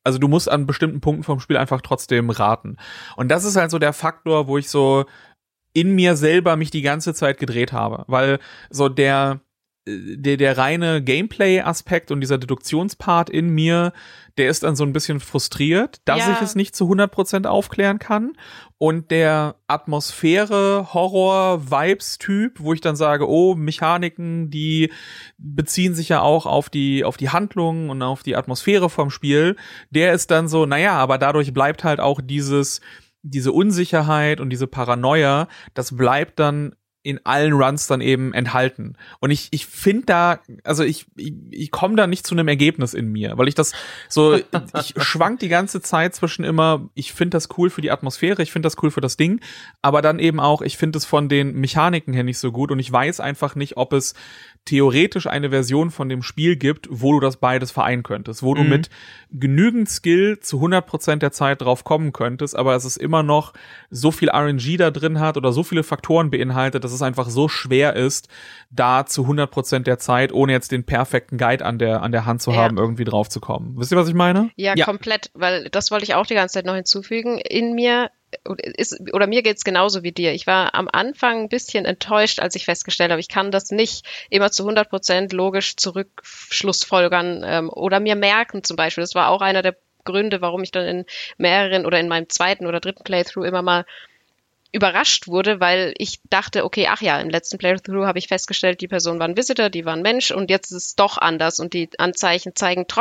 Also du musst an bestimmten Punkten vom Spiel einfach trotzdem raten. Und das ist halt so der Faktor, wo ich so in mir selber mich die ganze Zeit gedreht habe. Weil so der reine Gameplay-Aspekt und dieser Deduktionspart in mir, der ist dann so ein bisschen frustriert, dass ich es nicht zu 100% aufklären kann. Und der Atmosphäre, Horror-Vibes-Typ, wo ich dann sage, oh, Mechaniken, die beziehen sich ja auch auf die Handlung und auf die Atmosphäre vom Spiel, der ist dann so, naja, aber dadurch bleibt halt auch diese Unsicherheit und diese Paranoia, das bleibt dann in allen Runs dann eben enthalten. Und ich finde da, also ich komme da nicht zu einem Ergebnis in mir, weil ich das so, ich schwank die ganze Zeit zwischen immer, ich finde das cool für die Atmosphäre, ich finde das cool für das Ding, aber dann eben auch, ich finde es von den Mechaniken her nicht so gut und ich weiß einfach nicht, ob es theoretisch eine Version von dem Spiel gibt, wo du das beides vereinen könntest, wo du mit genügend Skill zu 100% der Zeit drauf kommen könntest, aber es ist immer noch so viel RNG da drin hat oder so viele Faktoren beinhaltet, dass es einfach so schwer ist, da zu 100% der Zeit, ohne jetzt den perfekten Guide an der Hand zu haben, irgendwie drauf zu kommen. Wisst ihr, was ich meine? Ja, komplett, weil das wollte ich auch die ganze Zeit noch hinzufügen. In mir oder mir geht's genauso wie dir. Ich war am Anfang ein bisschen enttäuscht, als ich festgestellt habe, ich kann das nicht immer zu 100% logisch zurückschlussfolgern oder mir merken zum Beispiel. Das war auch einer der Gründe, warum ich dann in mehreren oder in meinem zweiten oder dritten Playthrough immer mal überrascht wurde, weil ich dachte, okay, ach ja, im letzten Playthrough habe ich festgestellt, die Person war ein Visitor, die war ein Mensch und jetzt ist es doch anders und die Anzeichen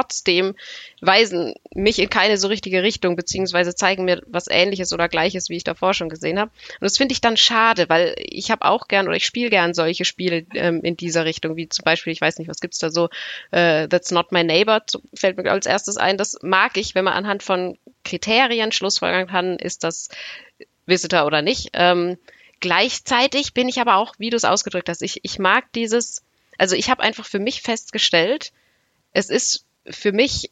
weisen mich in keine so richtige Richtung, beziehungsweise zeigen mir was Ähnliches oder Gleiches, wie ich davor schon gesehen habe. Und das finde ich dann schade, weil ich habe auch gern oder ich spiele gern solche Spiele in dieser Richtung, wie zum Beispiel, ich weiß nicht, was gibt's da so, That's Not My Neighbor, fällt mir als erstes ein. Das mag ich, wenn man anhand von Kriterien schlussfolgern kann, ist das Visitor oder nicht. Gleichzeitig bin ich aber auch, wie du es ausgedrückt hast, ich mag also ich habe einfach für mich festgestellt, es ist für mich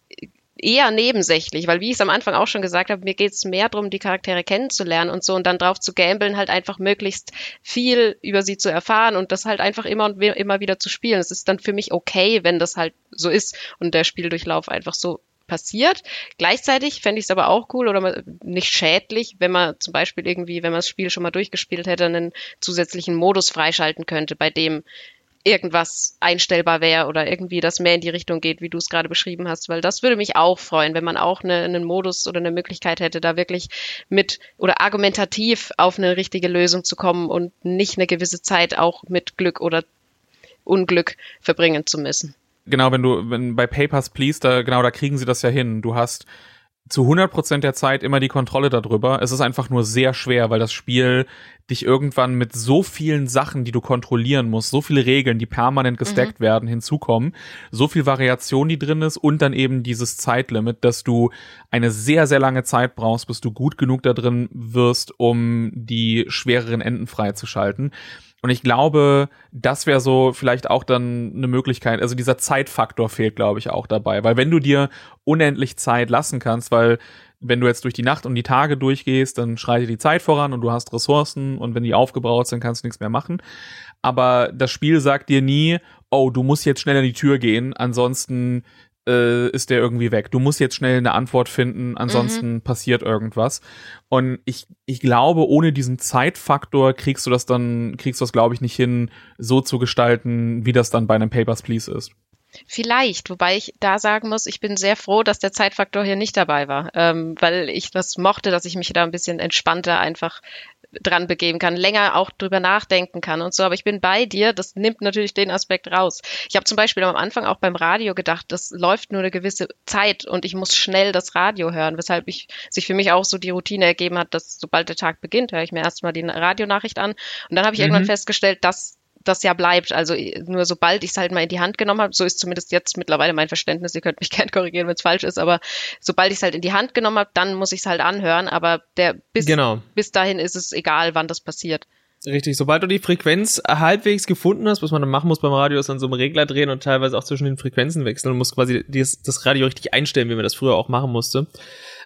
eher nebensächlich, weil wie ich es am Anfang auch schon gesagt habe, mir geht es mehr darum, die Charaktere kennenzulernen und so und dann drauf zu gamblen, halt einfach möglichst viel über sie zu erfahren und das halt einfach immer und immer wieder zu spielen. Es ist dann für mich okay, wenn das halt so ist und der Spieldurchlauf einfach so passiert. Gleichzeitig fände ich es aber auch cool oder nicht schädlich, wenn man zum Beispiel irgendwie, wenn man das Spiel schon mal durchgespielt hätte, einen zusätzlichen Modus freischalten könnte, bei dem irgendwas einstellbar wäre oder irgendwie das mehr in die Richtung geht, wie du es gerade beschrieben hast, weil das würde mich auch freuen, wenn man auch einen Modus oder eine Möglichkeit hätte, da wirklich mit oder argumentativ auf eine richtige Lösung zu kommen und nicht eine gewisse Zeit auch mit Glück oder Unglück verbringen zu müssen. Genau, wenn bei Papers, Please, da kriegen sie das ja hin. Du hast zu 100% der Zeit immer die Kontrolle darüber. Es ist einfach nur sehr schwer, weil das Spiel dich irgendwann mit so vielen Sachen, die du kontrollieren musst, so viele Regeln, die permanent gestackt werden, hinzukommen, so viel Variation, die drin ist und dann eben dieses Zeitlimit, dass du eine sehr, sehr lange Zeit brauchst, bis du gut genug da drin wirst, um die schwereren Enden freizuschalten. Und ich glaube, das wäre so vielleicht auch dann eine Möglichkeit. Also dieser Zeitfaktor fehlt, glaube ich, auch dabei. Weil wenn du dir unendlich Zeit lassen kannst, weil wenn du jetzt durch die Nacht und die Tage durchgehst, dann schreitet die Zeit voran und du hast Ressourcen und wenn die aufgebraucht sind, kannst du nichts mehr machen. Aber das Spiel sagt dir nie, oh, du musst jetzt schnell an die Tür gehen, ansonsten ist der irgendwie weg. Du musst jetzt schnell eine Antwort finden, ansonsten passiert irgendwas. Und ich glaube, ohne diesen Zeitfaktor kriegst du das, glaube ich, nicht hin, so zu gestalten, wie das dann bei einem Papers, Please ist. Vielleicht, wobei ich da sagen muss, ich bin sehr froh, dass der Zeitfaktor hier nicht dabei war, weil ich das mochte, dass ich mich da ein bisschen entspannter einfach dran begeben kann, länger auch drüber nachdenken kann und so. Aber ich bin bei dir, das nimmt natürlich den Aspekt raus. Ich habe zum Beispiel am Anfang auch beim Radio gedacht, das läuft nur eine gewisse Zeit und ich muss schnell das Radio hören, weshalb sich für mich auch so die Routine ergeben hat, dass sobald der Tag beginnt, höre ich mir erstmal die Radionachricht an und dann habe ich irgendwann festgestellt, dass das ja bleibt. Also nur sobald ich es halt mal in die Hand genommen habe, so ist zumindest jetzt mittlerweile mein Verständnis, ihr könnt mich gerne korrigieren, wenn es falsch ist, aber sobald ich es halt in die Hand genommen habe, dann muss ich es halt anhören, aber bis dahin ist es egal, wann das passiert. Richtig, sobald du die Frequenz halbwegs gefunden hast, was man dann machen muss beim Radio, ist an so einem Regler drehen und teilweise auch zwischen den Frequenzen wechseln und muss quasi das Radio richtig einstellen, wie man das früher auch machen musste.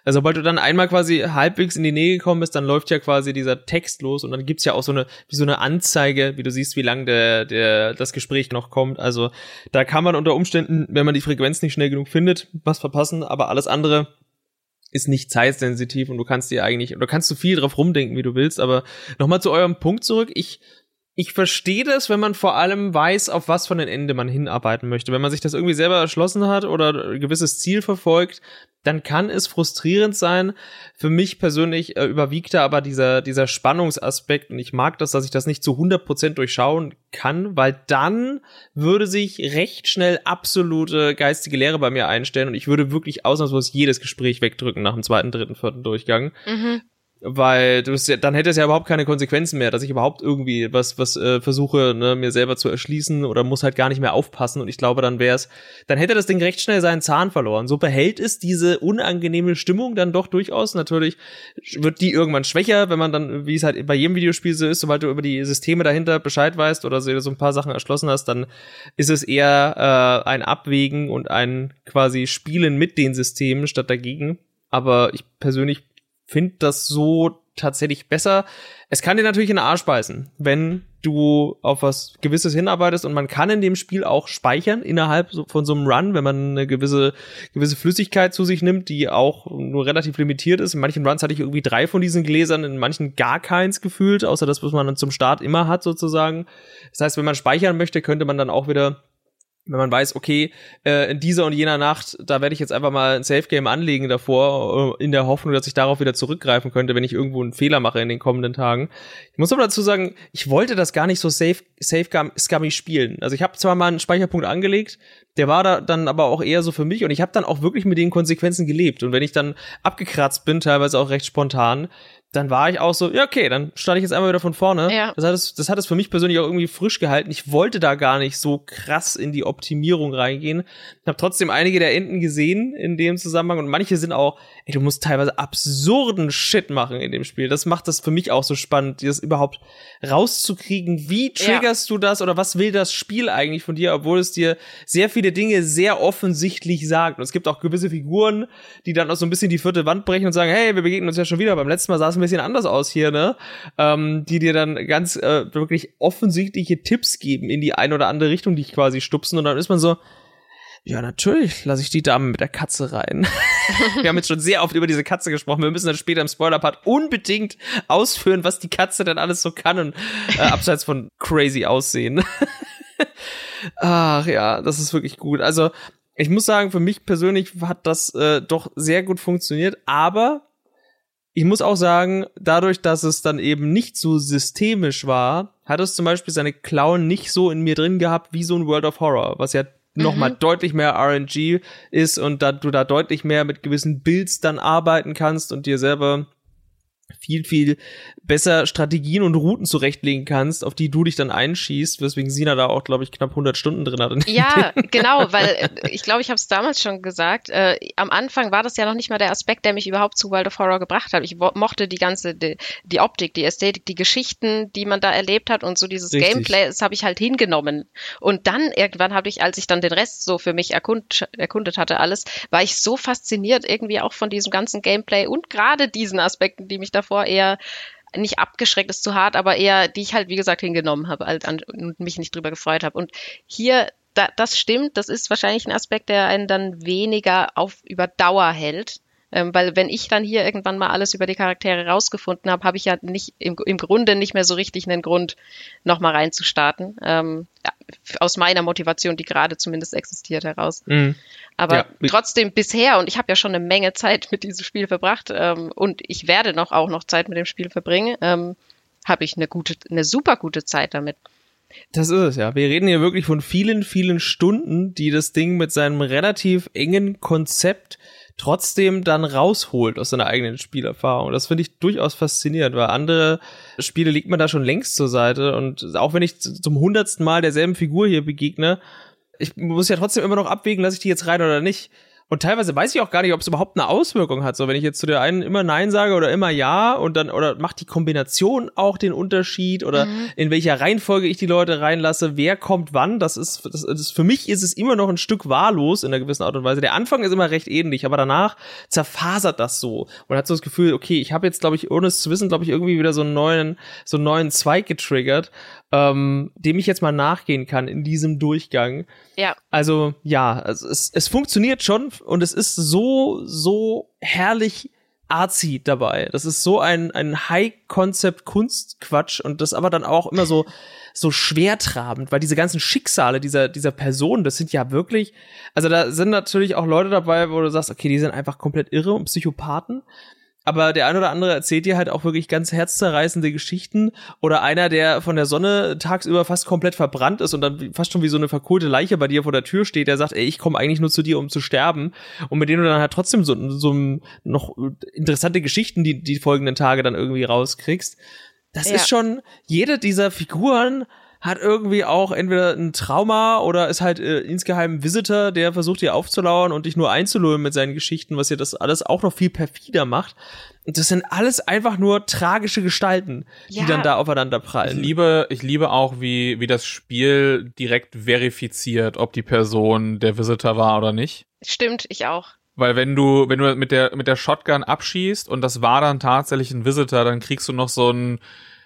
Also sobald du dann einmal quasi halbwegs in die Nähe gekommen bist, dann läuft ja quasi dieser Text los und dann gibt's ja auch so eine Anzeige, wie du siehst, wie lang das Gespräch noch kommt. Also da kann man unter Umständen, wenn man die Frequenz nicht schnell genug findet, was verpassen, aber alles andere ist nicht zeitsensitiv und du kannst so viel drauf rumdenken, wie du willst. Aber nochmal zu eurem Punkt zurück. Ich verstehe das, wenn man vor allem weiß, auf was von ein Ende man hinarbeiten möchte. Wenn man sich das irgendwie selber erschlossen hat oder ein gewisses Ziel verfolgt, dann kann es frustrierend sein. Für mich persönlich überwiegt da aber dieser Spannungsaspekt und ich mag das, dass ich das nicht zu 100% durchschauen kann, weil dann würde sich recht schnell absolute geistige Leere bei mir einstellen und ich würde wirklich ausnahmslos jedes Gespräch wegdrücken nach dem 2., 3., 4. Durchgang. Mhm. Weil dann hätte es ja überhaupt keine Konsequenzen mehr, dass ich überhaupt irgendwie was versuche, ne, mir selber zu erschließen oder muss halt gar nicht mehr aufpassen und ich glaube, dann hätte das Ding recht schnell seinen Zahn verloren. So behält es diese unangenehme Stimmung dann doch durchaus. Natürlich wird die irgendwann schwächer, wenn man dann, wie es halt bei jedem Videospiel so ist, sobald du über die Systeme dahinter Bescheid weißt oder so ein paar Sachen erschlossen hast, dann ist es eher ein Abwägen und ein quasi Spielen mit den Systemen statt dagegen. Aber ich persönlich finde das so tatsächlich besser. Es kann dir natürlich in den Arsch beißen, wenn du auf was Gewisses hinarbeitest und man kann in dem Spiel auch speichern innerhalb von so einem Run, wenn man eine gewisse Flüssigkeit zu sich nimmt, die auch nur relativ limitiert ist. In manchen Runs hatte ich irgendwie 3 von diesen Gläsern, in manchen gar keins gefühlt, außer das, was man dann zum Start immer hat sozusagen. Das heißt, wenn man speichern möchte, könnte man dann auch wieder, wenn man weiß, okay, in dieser und jener Nacht, da werde ich jetzt einfach mal ein Safe-Game anlegen davor, in der Hoffnung, dass ich darauf wieder zurückgreifen könnte, wenn ich irgendwo einen Fehler mache in den kommenden Tagen. Ich muss aber dazu sagen, ich wollte das gar nicht so scummy spielen. Also ich habe zwar mal einen Speicherpunkt angelegt, der war da dann aber auch eher so für mich und ich habe dann auch wirklich mit den Konsequenzen gelebt. Und wenn ich dann abgekratzt bin, teilweise auch recht spontan, dann war ich auch so, ja okay, dann starte ich jetzt einmal wieder von vorne. Ja. Das hat es für mich persönlich auch irgendwie frisch gehalten. Ich wollte da gar nicht so krass in die Optimierung reingehen. Ich habe trotzdem einige der Enden gesehen in dem Zusammenhang und manche sind auch, du musst teilweise absurden Shit machen in dem Spiel. Das macht das für mich auch so spannend, das überhaupt rauszukriegen. Wie triggerst du das oder was will das Spiel eigentlich von dir, obwohl es dir sehr viele Dinge sehr offensichtlich sagt. Und es gibt auch gewisse Figuren, die dann auch so ein bisschen die 4. Wand brechen und sagen, hey, wir begegnen uns ja schon wieder. Beim letzten Mal sah es ein bisschen anders aus hier, ne? Die dir dann ganz wirklich offensichtliche Tipps geben in die eine oder andere Richtung, die ich quasi stupsen. Und dann ist man so, ja, natürlich lasse ich die Dame mit der Katze rein. Wir haben jetzt schon sehr oft über diese Katze gesprochen. Wir müssen dann später im Spoiler-Part unbedingt ausführen, was die Katze denn alles so kann und abseits von crazy aussehen. Ach ja, das ist wirklich gut. Also ich muss sagen, für mich persönlich hat das doch sehr gut funktioniert, aber ich muss auch sagen, dadurch, dass es dann eben nicht so systemisch war, hat es zum Beispiel seine Klauen nicht so in mir drin gehabt wie so ein World of Horror, was ja nochmal deutlich mehr RNG ist und da du da deutlich mehr mit gewissen Builds dann arbeiten kannst und dir selber viel, viel besser Strategien und Routen zurechtlegen kannst, auf die du dich dann einschießt, weswegen Sina da auch, glaube ich, knapp 100 Stunden drin hat. Ja, genau, weil ich glaube, ich habe es damals schon gesagt, am Anfang war das ja noch nicht mal der Aspekt, der mich überhaupt zu World of Horror gebracht hat. Ich mochte die Optik, die Ästhetik, die Geschichten, die man da erlebt hat und so dieses Richtig. Gameplay, das habe ich halt hingenommen. Und dann irgendwann habe ich, als ich dann den Rest so für mich erkundet hatte alles, war ich so fasziniert irgendwie auch von diesem ganzen Gameplay und gerade diesen Aspekten, die mich davor eher nicht abgeschreckt ist zu hart, aber eher, die ich halt, wie gesagt, hingenommen habe und mich nicht drüber gefreut habe. Und hier, das stimmt, das ist wahrscheinlich ein Aspekt, der einen dann weniger über Dauer hält. Weil wenn ich dann hier irgendwann mal alles über die Charaktere rausgefunden habe, habe ich ja nicht im Grunde nicht mehr so richtig einen Grund, nochmal reinzustarten. Aus meiner Motivation, die gerade zumindest existiert, heraus. Mhm. Aber trotzdem bisher, und ich habe ja schon eine Menge Zeit mit diesem Spiel verbracht und ich werde auch noch Zeit mit dem Spiel verbringen, habe ich eine super gute Zeit damit. Das ist es, ja. Wir reden hier wirklich von vielen, vielen Stunden, die das Ding mit seinem relativ engen Konzept trotzdem dann rausholt aus seiner eigenen Spielerfahrung. Das finde ich durchaus faszinierend, weil andere Spiele liegt man da schon längst zur Seite und auch wenn ich zum 100. Mal derselben Figur hier begegne, ich muss ja trotzdem immer noch abwägen, lasse ich die jetzt rein oder nicht. Und teilweise weiß ich auch gar nicht, ob es überhaupt eine Auswirkung hat. So, wenn ich jetzt zu der einen immer Nein sage oder immer Ja und dann, oder macht die Kombination auch den Unterschied oder in welcher Reihenfolge ich die Leute reinlasse, wer kommt wann, das ist, für mich ist es immer noch ein Stück wahllos in einer gewissen Art und Weise. Der Anfang ist immer recht ähnlich, aber danach zerfasert das so. Und hat so das Gefühl, okay, ich habe jetzt, glaube ich, ohne es zu wissen, glaube ich, irgendwie wieder so einen neuen Zweig getriggert, dem ich jetzt mal nachgehen kann in diesem Durchgang. Ja. Also, ja, es funktioniert schon und es ist so herrlich artsy dabei. Das ist so ein High-Concept-Kunstquatsch und das aber dann auch immer so schwertrabend, weil diese ganzen Schicksale dieser Personen, das sind ja wirklich, also da sind natürlich auch Leute dabei, wo du sagst, okay, die sind einfach komplett irre und Psychopathen. Aber der ein oder andere erzählt dir halt auch wirklich ganz herzzerreißende Geschichten oder einer, der von der Sonne tagsüber fast komplett verbrannt ist und dann fast schon wie so eine verkohlte Leiche bei dir vor der Tür steht, der sagt, ey, ich komme eigentlich nur zu dir, um zu sterben und mit denen du dann halt trotzdem so noch interessante Geschichten die folgenden Tage dann irgendwie rauskriegst. Das ist schon, jede dieser Figuren hat irgendwie auch entweder ein Trauma oder ist halt insgeheim ein Visitor, der versucht, dir aufzulauern und dich nur einzulullen mit seinen Geschichten, was ja das alles auch noch viel perfider macht. Und das sind alles einfach nur tragische Gestalten, die dann da aufeinander prallen. Ich liebe auch, wie das Spiel direkt verifiziert, ob die Person der Visitor war oder nicht. Stimmt, ich auch. Weil wenn du mit der Shotgun abschießt und das war dann tatsächlich ein Visitor, dann kriegst du noch so ein,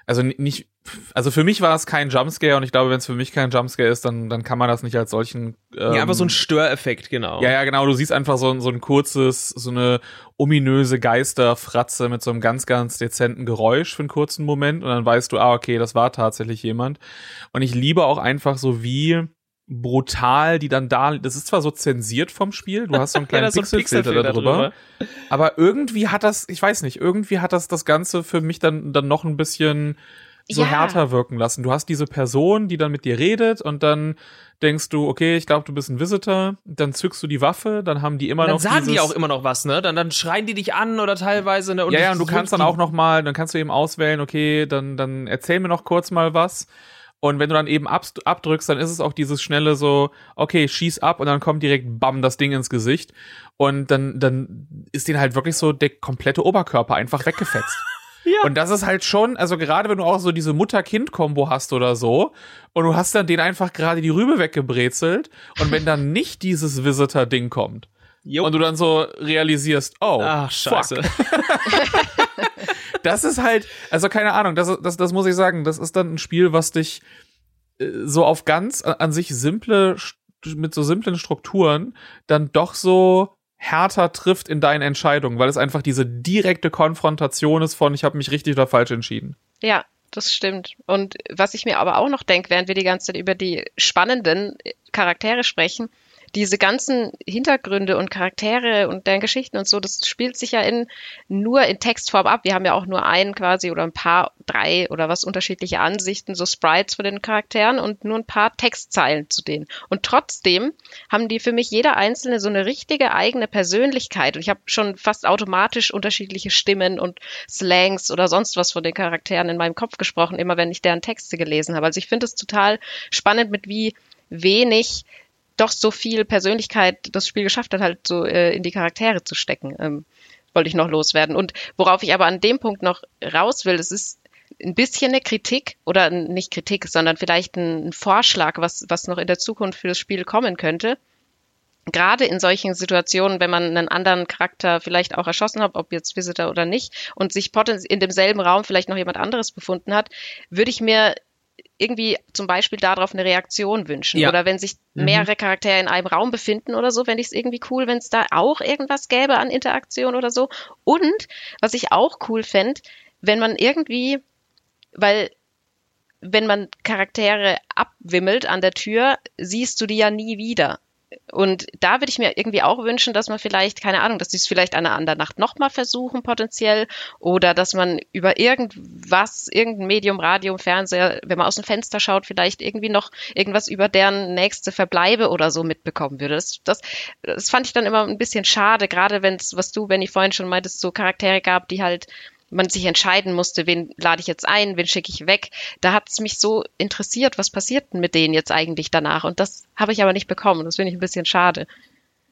also für mich war es kein Jumpscare und ich glaube, wenn es für mich kein Jumpscare ist, dann kann man das nicht als solchen ja, einfach so ein Störeffekt, genau. Ja, genau, du siehst einfach so ein kurzes, so eine ominöse Geisterfratze mit so einem ganz, ganz dezenten Geräusch für einen kurzen Moment und dann weißt du, okay, das war tatsächlich jemand. Und ich liebe auch einfach so, wie brutal die dann das ist zwar so zensiert vom Spiel, du hast so einen kleinen Pixelfilter darüber, aber irgendwie hat das, ich weiß nicht, irgendwie hat das Ganze für mich dann noch ein bisschen so härter wirken lassen. Du hast diese Person, die dann mit dir redet und dann denkst du, okay, ich glaube, du bist ein Visitor, dann zückst du die Waffe, dann haben die immer noch dann sagen die auch immer noch was, ne? Dann schreien die dich an oder teilweise, ne? Und und du kannst dann auch noch mal, dann kannst du eben auswählen, okay, dann erzähl mir noch kurz mal was. Und wenn du dann eben abdrückst, dann ist es auch dieses schnelle so, okay, schieß ab und dann kommt direkt bam das Ding ins Gesicht und dann ist denen halt wirklich so der komplette Oberkörper einfach weggefetzt. Ja. Und das ist halt schon, also gerade wenn du auch so diese Mutter-Kind-Kombo hast oder so und du hast dann den einfach gerade die Rübe weggebrezelt und wenn dann nicht dieses Visitor-Ding kommt und du dann so realisierst, ach, scheiße. Das ist halt, also keine Ahnung, das muss ich sagen, das ist dann ein Spiel, was dich so auf ganz an sich mit so simplen Strukturen dann doch so härter trifft in deinen Entscheidungen, weil es einfach diese direkte Konfrontation ist von, ich habe mich richtig oder falsch entschieden. Ja, das stimmt. Und was ich mir aber auch noch denke, während wir die ganze Zeit über die spannenden Charaktere sprechen, diese ganzen Hintergründe und Charaktere und deren Geschichten und so, das spielt sich ja nur in Textform ab. Wir haben ja auch nur einen quasi oder ein paar, 3 oder was unterschiedliche Ansichten, so Sprites von den Charakteren und nur ein paar Textzeilen zu denen. Und trotzdem haben die für mich jeder einzelne so eine richtige eigene Persönlichkeit. Und ich habe schon fast automatisch unterschiedliche Stimmen und Slangs oder sonst was von den Charakteren in meinem Kopf gesprochen, immer wenn ich deren Texte gelesen habe. Also ich finde es total spannend, mit wie wenig doch so viel Persönlichkeit das Spiel geschafft hat, halt so in die Charaktere zu stecken, wollte ich noch loswerden. Und worauf ich aber an dem Punkt noch raus will, es ist ein bisschen eine Kritik oder nicht Kritik, sondern vielleicht ein Vorschlag, was noch in der Zukunft für das Spiel kommen könnte. Gerade in solchen Situationen, wenn man einen anderen Charakter vielleicht auch erschossen hat, ob jetzt Visitor oder nicht, und sich in demselben Raum vielleicht noch jemand anderes befunden hat, würde ich mir irgendwie zum Beispiel darauf eine Reaktion wünschen. Ja. Oder wenn sich mehrere Charaktere in einem Raum befinden oder so, fände ich es irgendwie cool, wenn es da auch irgendwas gäbe an Interaktion oder so. Und was ich auch cool fände, wenn man irgendwie, weil wenn man Charaktere abwimmelt an der Tür, siehst du die ja nie wieder. Und da würde ich mir irgendwie auch wünschen, dass man vielleicht, keine Ahnung, dass die es vielleicht an einer anderen Nacht nochmal versuchen potenziell oder dass man über irgendein Medium, Radio, Fernseher, wenn man aus dem Fenster schaut, vielleicht irgendwie noch irgendwas über deren nächste Verbleibe oder so mitbekommen würde. Das fand ich dann immer ein bisschen schade, gerade wenn es, was du, Benni, vorhin schon meintest, so Charaktere gab, die halt man sich entscheiden musste, wen lade ich jetzt ein, wen schicke ich weg. Da hat es mich so interessiert, was passiert denn mit denen jetzt eigentlich danach? Und das habe ich aber nicht bekommen. Das finde ich ein bisschen schade.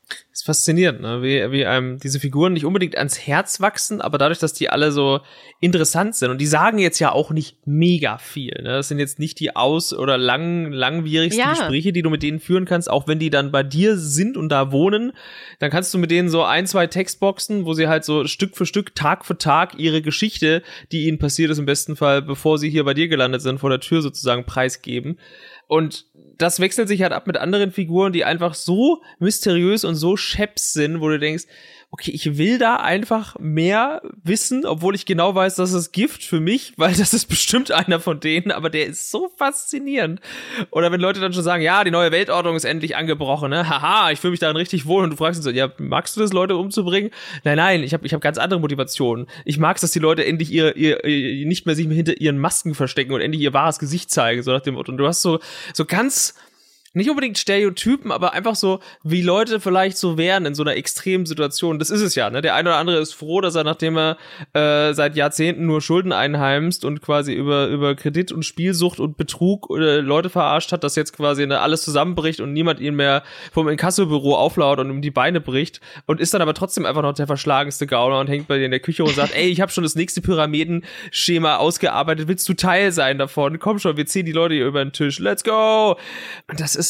Das ist faszinierend, ne? Wie einem diese Figuren nicht unbedingt ans Herz wachsen, aber dadurch, dass die alle so interessant sind. Und die sagen jetzt ja auch nicht mega viel, ne? Das sind jetzt nicht die oder langwierigsten Gespräche, die du mit denen führen kannst, auch wenn die dann bei dir sind und da wohnen. Dann kannst du mit denen so 1-2 Textboxen, wo sie halt so Stück für Stück, Tag für Tag ihre Geschichte, die ihnen passiert ist im besten Fall, bevor sie hier bei dir gelandet sind, vor der Tür sozusagen preisgeben. Und das wechselt sich halt ab mit anderen Figuren, die einfach so mysteriös und so scheps sind, wo du denkst, okay, ich will da einfach mehr wissen, obwohl ich genau weiß, das ist Gift für mich, weil das ist bestimmt einer von denen, aber der ist so faszinierend. Oder wenn Leute dann schon sagen, ja, die neue Weltordnung ist endlich angebrochen, ne? Haha, ich fühle mich darin richtig wohl und du fragst ihn so, ja, magst du das, Leute umzubringen? Nein, ich hab ganz andere Motivationen. Ich mag's, dass die Leute endlich ihr nicht mehr sich hinter ihren Masken verstecken und endlich ihr wahres Gesicht zeigen, so nach dem Motto. Und du hast so ganz nicht unbedingt Stereotypen, aber einfach so, wie Leute vielleicht so wären in so einer extremen Situation. Das ist es ja, ne? Der eine oder andere ist froh, dass er, nachdem er seit Jahrzehnten nur Schulden einheimst und quasi über Kredit und Spielsucht und Betrug Leute verarscht hat, dass jetzt quasi alles zusammenbricht und niemand ihn mehr vom Inkassobüro auflauert und um die Beine bricht und ist dann aber trotzdem einfach noch der verschlagenste Gauner und hängt bei dir in der Küche und sagt, ey, ich habe schon das nächste Pyramidenschema ausgearbeitet, willst du Teil sein davon? Komm schon, wir ziehen die Leute hier über den Tisch, let's go! Und das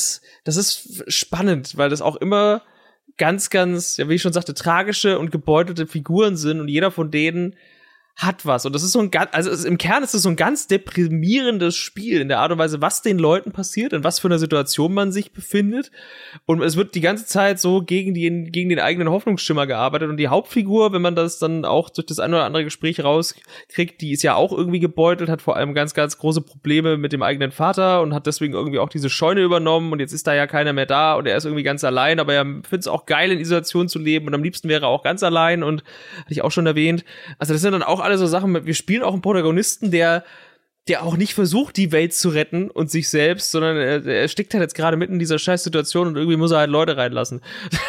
ist spannend, weil das auch immer ganz, ganz, ja, wie ich schon sagte, tragische und gebeutelte Figuren sind und jeder von denen hat was. Und das ist so im Kern ist es so ein ganz deprimierendes Spiel in der Art und Weise, was den Leuten passiert, in was für einer Situation man sich befindet. Und es wird die ganze Zeit so gegen den eigenen Hoffnungsschimmer gearbeitet. Und die Hauptfigur, wenn man das dann auch durch das ein oder andere Gespräch rauskriegt, die ist ja auch irgendwie gebeutelt, hat vor allem ganz, ganz große Probleme mit dem eigenen Vater und hat deswegen irgendwie auch diese Scheune übernommen. Und jetzt ist da ja keiner mehr da und er ist irgendwie ganz allein. Aber er findet es auch geil, in Isolation zu leben. Und am liebsten wäre er auch ganz allein. Und hatte ich auch schon erwähnt. Also das sind dann auch alle so Sachen, wir spielen auch einen Protagonisten, der auch nicht versucht, die Welt zu retten und sich selbst, sondern er steckt halt jetzt gerade mitten in dieser Scheißsituation und irgendwie muss er halt Leute reinlassen.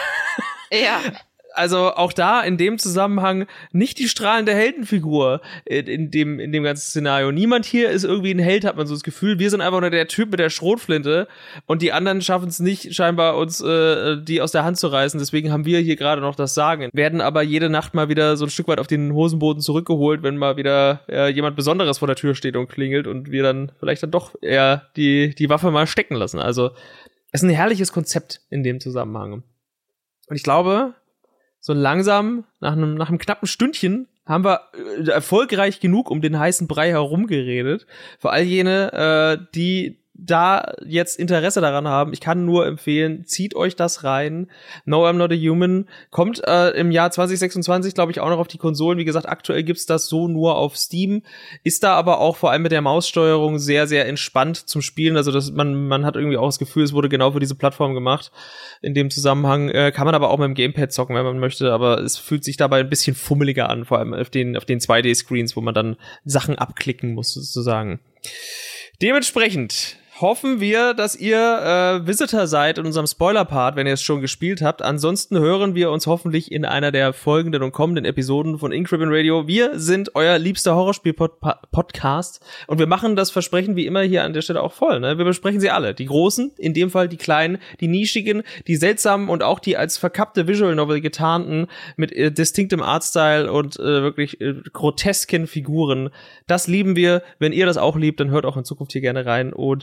Ja. Also auch da in dem Zusammenhang nicht die strahlende Heldenfigur in dem ganzen Szenario. Niemand hier ist irgendwie ein Held, hat man so das Gefühl. Wir sind einfach nur der Typ mit der Schrotflinte und die anderen schaffen es nicht, scheinbar uns die aus der Hand zu reißen. Deswegen haben wir hier gerade noch das Sagen. Werden aber jede Nacht mal wieder so ein Stück weit auf den Hosenboden zurückgeholt, wenn mal wieder jemand Besonderes vor der Tür steht und klingelt und wir dann vielleicht dann doch eher die Waffe mal stecken lassen. Also es ist ein herrliches Konzept in dem Zusammenhang. Und ich glaube, so langsam, nach einem knappen Stündchen, haben wir erfolgreich genug um den heißen Brei herumgeredet. Für all jene, die da jetzt Interesse daran haben, ich kann nur empfehlen, zieht euch das rein. No, I'm Not a Human kommt im Jahr 2026, glaube ich, auch noch auf die Konsolen. Wie gesagt, aktuell gibt's das so nur auf Steam. Ist da aber auch vor allem mit der Maussteuerung sehr, sehr entspannt zum Spielen. Also man hat irgendwie auch das Gefühl, es wurde genau für diese Plattform gemacht. In dem Zusammenhang kann man aber auch mit dem Gamepad zocken, wenn man möchte. Aber es fühlt sich dabei ein bisschen fummeliger an, vor allem auf den 2D-Screens, wo man dann Sachen abklicken muss, sozusagen. Dementsprechend hoffen wir, dass ihr Visitor seid in unserem Spoiler-Part, wenn ihr es schon gespielt habt. Ansonsten hören wir uns hoffentlich in einer der folgenden und kommenden Episoden von Inkribbon Radio. Wir sind euer liebster Horrorspiel-Podcast und wir machen das Versprechen wie immer hier an der Stelle auch voll. Ne? Wir besprechen sie alle. Die großen, in dem Fall die kleinen, die nischigen, die seltsamen und auch die als verkappte Visual Novel getarnten mit distinktem Artstyle und wirklich grotesken Figuren. Das lieben wir. Wenn ihr das auch liebt, dann hört auch in Zukunft hier gerne rein. Und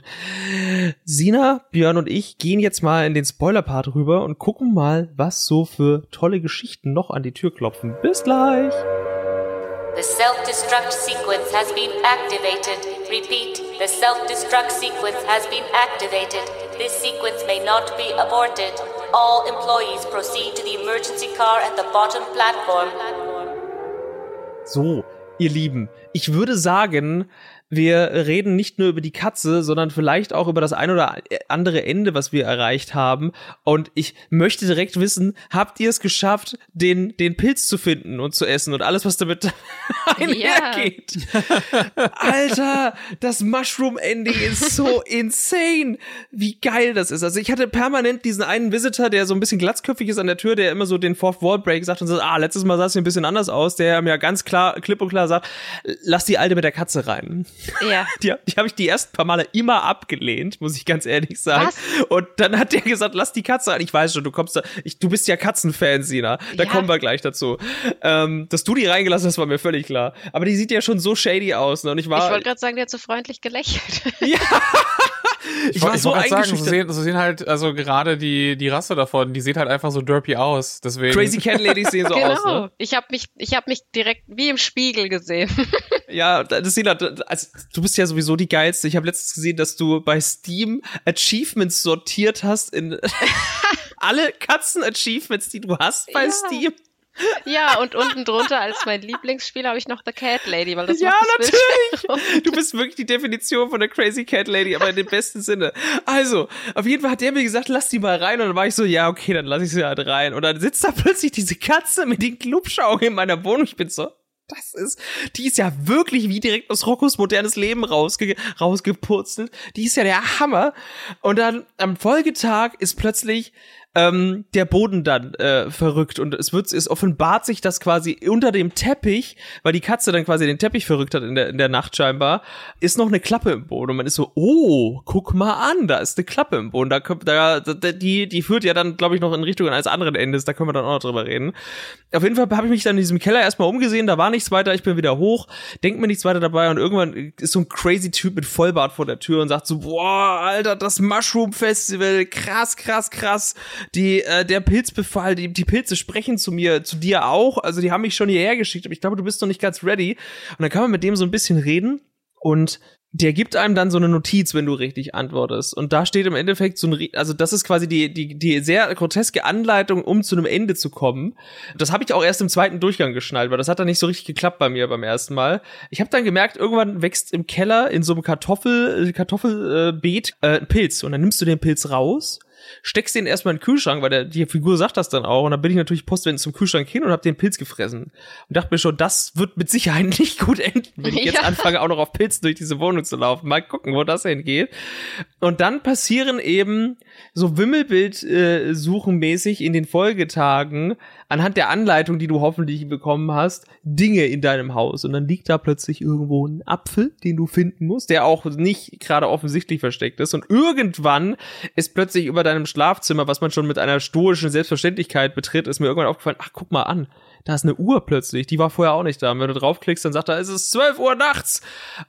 Sina, Björn und ich gehen jetzt mal in den Spoiler-Part rüber und gucken mal, was so für tolle Geschichten noch an die Tür klopfen. Bis gleich! The self-destruct sequence has been activated. Repeat, the self-destruct sequence has been activated. This sequence may not be aborted. All employees proceed to the emergency car at the bottom platform. So, ihr Lieben, ich würde sagen, wir reden nicht nur über die Katze, sondern vielleicht auch über das ein oder andere Ende, was wir erreicht haben. Und ich möchte direkt wissen, habt ihr es geschafft, den Pilz zu finden und zu essen und alles, was damit einhergeht? Alter, das Mushroom-Ending ist so insane. Wie geil das ist. Also ich hatte permanent diesen einen Visitor, der so ein bisschen glatzköpfig ist an der Tür, der immer so den Fourth Wall Break sagt und sagt, letztes Mal sah es hier ein bisschen anders aus, der mir ganz klar, klipp und klar Keller sagt, lass die Alte mit der Katze rein. Ja. Die habe ich die ersten paar Male immer abgelehnt, muss ich ganz ehrlich sagen. Was? Und dann hat der gesagt, lass die Katze rein. Ich weiß schon, du bist ja Katzenfan, Sina. Da kommen wir gleich dazu. Dass du die reingelassen hast, war mir völlig klar. Aber die sieht ja schon so shady aus. Ne? Und ich wollte gerade sagen, der hat so freundlich gelächelt. Ja. Ich war so eingeschüchtert. So sehen halt, also gerade die Rasse davon, die sieht halt einfach so derpy aus. Deswegen. Crazy Cat Ladies sehen so aus. Ne? Ich hab mich direkt wie im Spiegel gesehen. Ja, Sina, also, du bist ja sowieso die Geilste. Ich habe letztens gesehen, dass du bei Steam Achievements sortiert hast in alle Katzen-Achievements, die du hast bei Steam. Ja, und unten drunter als mein Lieblingsspiel habe ich noch The Cat Lady, weil das ja, macht das natürlich. Du bist wirklich die Definition von der Crazy Cat Lady, aber in dem besten Sinne. Also, auf jeden Fall hat der mir gesagt, lass die mal rein. Und dann war ich so, ja, okay, dann lass ich sie halt rein. Und dann sitzt da plötzlich diese Katze mit den Klubschaugen in meiner Wohnung. Ich bin so, die ist ja wirklich wie direkt aus Roccos modernes Leben rausgepurzelt. Die ist ja der Hammer. Und dann am Folgetag ist plötzlich der Boden dann verrückt und es offenbart sich, dass quasi unter dem Teppich, weil die Katze dann quasi den Teppich verrückt hat in der Nacht scheinbar, ist noch eine Klappe im Boden und man ist so, oh, guck mal an, da ist eine Klappe im Boden, die führt ja dann, glaube ich, noch in Richtung eines anderen Endes, da können wir dann auch noch drüber reden. Auf jeden Fall habe ich mich dann in diesem Keller erstmal umgesehen, da war nichts weiter, ich bin wieder hoch, denk mir nichts weiter dabei und irgendwann ist so ein crazy Typ mit Vollbart vor der Tür und sagt so, boah, Alter, das Mushroom Festival, krass. Der Pilzbefall, die Pilze sprechen zu dir auch, also die haben mich schon hierher geschickt, aber ich glaube, du bist noch nicht ganz ready. Und dann kann man mit dem so ein bisschen reden und der gibt einem dann so eine Notiz, wenn du richtig antwortest. Und da steht im Endeffekt also das ist quasi die sehr groteske Anleitung, um zu einem Ende zu kommen. Das habe ich auch erst im zweiten Durchgang geschnallt, weil das hat dann nicht so richtig geklappt bei mir beim ersten Mal. Ich habe dann gemerkt, irgendwann wächst im Keller in so einem Kartoffelbeet ein Pilz. Und dann nimmst du den Pilz raus, steckst den erstmal in den Kühlschrank, weil die Figur sagt das dann auch. Und dann bin ich natürlich postwendend zum Kühlschrank hin und hab den Pilz gefressen. Und dachte mir schon, das wird mit Sicherheit nicht gut enden, wenn ich jetzt anfange, auch noch auf Pilzen durch diese Wohnung zu laufen. Mal gucken, wo das hingeht. Und dann passieren eben so Wimmelbild-suchenmäßig in den Folgetagen anhand der Anleitung, die du hoffentlich bekommen hast, Dinge in deinem Haus. Und dann liegt da plötzlich irgendwo ein Apfel, den du finden musst, der auch nicht gerade offensichtlich versteckt ist. Und irgendwann ist plötzlich über deinem Schlafzimmer, was man schon mit einer stoischen Selbstverständlichkeit betritt, ist mir irgendwann aufgefallen, ach, guck mal an, da ist eine Uhr plötzlich, die war vorher auch nicht da. Und wenn du draufklickst, dann sagt er, es ist 12 Uhr nachts.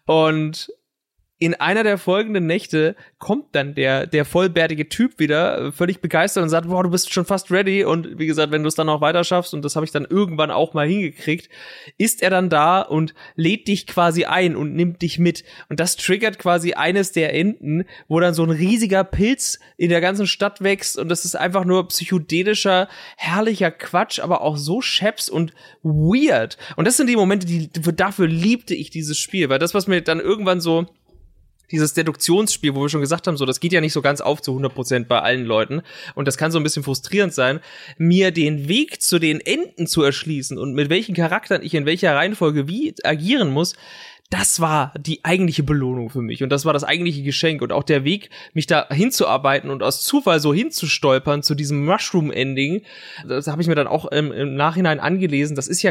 Und in einer der folgenden Nächte kommt dann der vollbärtige Typ wieder, völlig begeistert und sagt, boah, du bist schon fast ready. Und wie gesagt, wenn du es dann auch weiter schaffst, und das habe ich dann irgendwann auch mal hingekriegt, ist er dann da und lädt dich quasi ein und nimmt dich mit. Und das triggert quasi eines der Enden, wo dann so ein riesiger Pilz in der ganzen Stadt wächst. Und das ist einfach nur psychedelischer, herrlicher Quatsch, aber auch so scheps und weird. Und das sind die Momente, dafür liebte ich dieses Spiel. Weil das, was mir dann irgendwann so dieses Deduktionsspiel, wo wir schon gesagt haben, so, das geht ja nicht so ganz auf zu 100% bei allen Leuten. Und das kann so ein bisschen frustrierend sein, mir den Weg zu den Enden zu erschließen und mit welchen Charakteren ich in welcher Reihenfolge wie agieren muss. Das war die eigentliche Belohnung für mich und das war das eigentliche Geschenk und auch der Weg, mich da hinzuarbeiten und aus Zufall so hinzustolpern zu diesem Mushroom-Ending, das habe ich mir dann auch im Nachhinein angelesen, das ist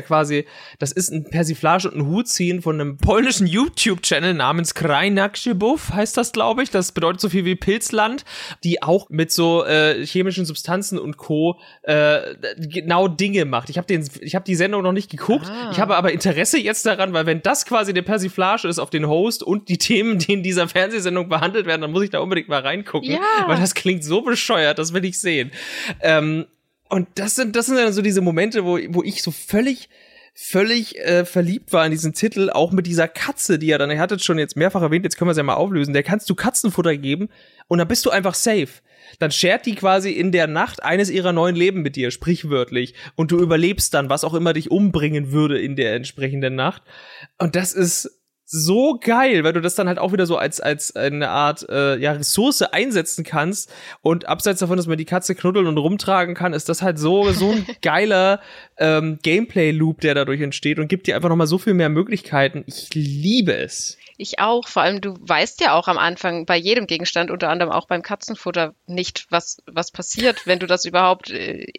ein Persiflage und ein Hutziehen von einem polnischen YouTube-Channel namens Krajnakszybuff, heißt das, glaube ich, das bedeutet so viel wie Pilzland, die auch mit so chemischen Substanzen und Co. Genau Dinge macht. Ich habe die Sendung noch nicht geguckt, ich habe aber Interesse jetzt daran, weil wenn das quasi der Persiflage ist auf den Host und die Themen, die in dieser Fernsehsendung behandelt werden, dann muss ich da unbedingt mal reingucken, weil das klingt so bescheuert, das will ich sehen. Und das sind dann so diese Momente, wo ich so völlig verliebt war in diesen Titel, auch mit dieser Katze, die ihr hattet schon jetzt mehrfach erwähnt, jetzt können wir es ja mal auflösen, der kannst du Katzenfutter geben und dann bist du einfach safe. Dann shared die quasi in der Nacht eines ihrer neuen Leben mit dir, sprichwörtlich. Und du überlebst dann, was auch immer dich umbringen würde in der entsprechenden Nacht. Und das ist so geil, weil du das dann halt auch wieder so als eine Art Ressource einsetzen kannst, und abseits davon, dass man die Katze knuddeln und rumtragen kann, ist das halt so ein geiler Gameplay-Loop, der dadurch entsteht, und gibt dir einfach nochmal so viel mehr Möglichkeiten. Ich liebe es. Ich auch. Vor allem, du weißt ja auch am Anfang bei jedem Gegenstand, unter anderem auch beim Katzenfutter, nicht, was passiert, wenn du das überhaupt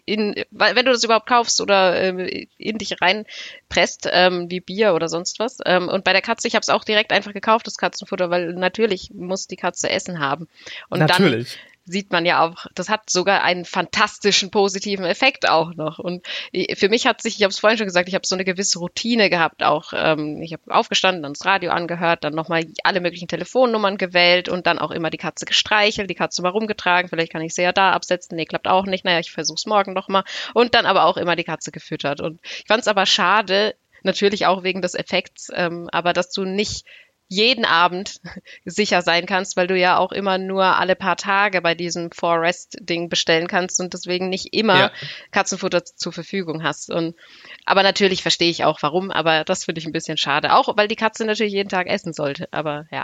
kaufst oder in dich reinpresst, wie Bier oder sonst was. Und bei der Katze, ich habe es auch direkt einfach gekauft, das Katzenfutter, weil natürlich muss die Katze Essen haben. Und natürlich. Dann sieht man ja auch, das hat sogar einen fantastischen positiven Effekt auch noch. Und für mich hat sich, ich habe es vorhin schon gesagt, ich habe so eine gewisse Routine gehabt auch. Ich habe aufgestanden, dann das Radio angehört, dann nochmal alle möglichen Telefonnummern gewählt und dann auch immer die Katze gestreichelt, die Katze mal rumgetragen, vielleicht kann ich sie ja da absetzen, nee, klappt auch nicht, naja, ich versuch's morgen nochmal. Und dann aber auch immer die Katze gefüttert. Und ich fand es aber schade, natürlich auch wegen des Effekts, aber dass du nicht jeden Abend sicher sein kannst, weil du ja auch immer nur alle paar Tage bei diesem For-Rest-Ding bestellen kannst und deswegen nicht immer Katzenfutter zur Verfügung hast. Aber natürlich verstehe ich auch, warum, aber das finde ich ein bisschen schade. Auch, weil die Katze natürlich jeden Tag essen sollte, aber ja.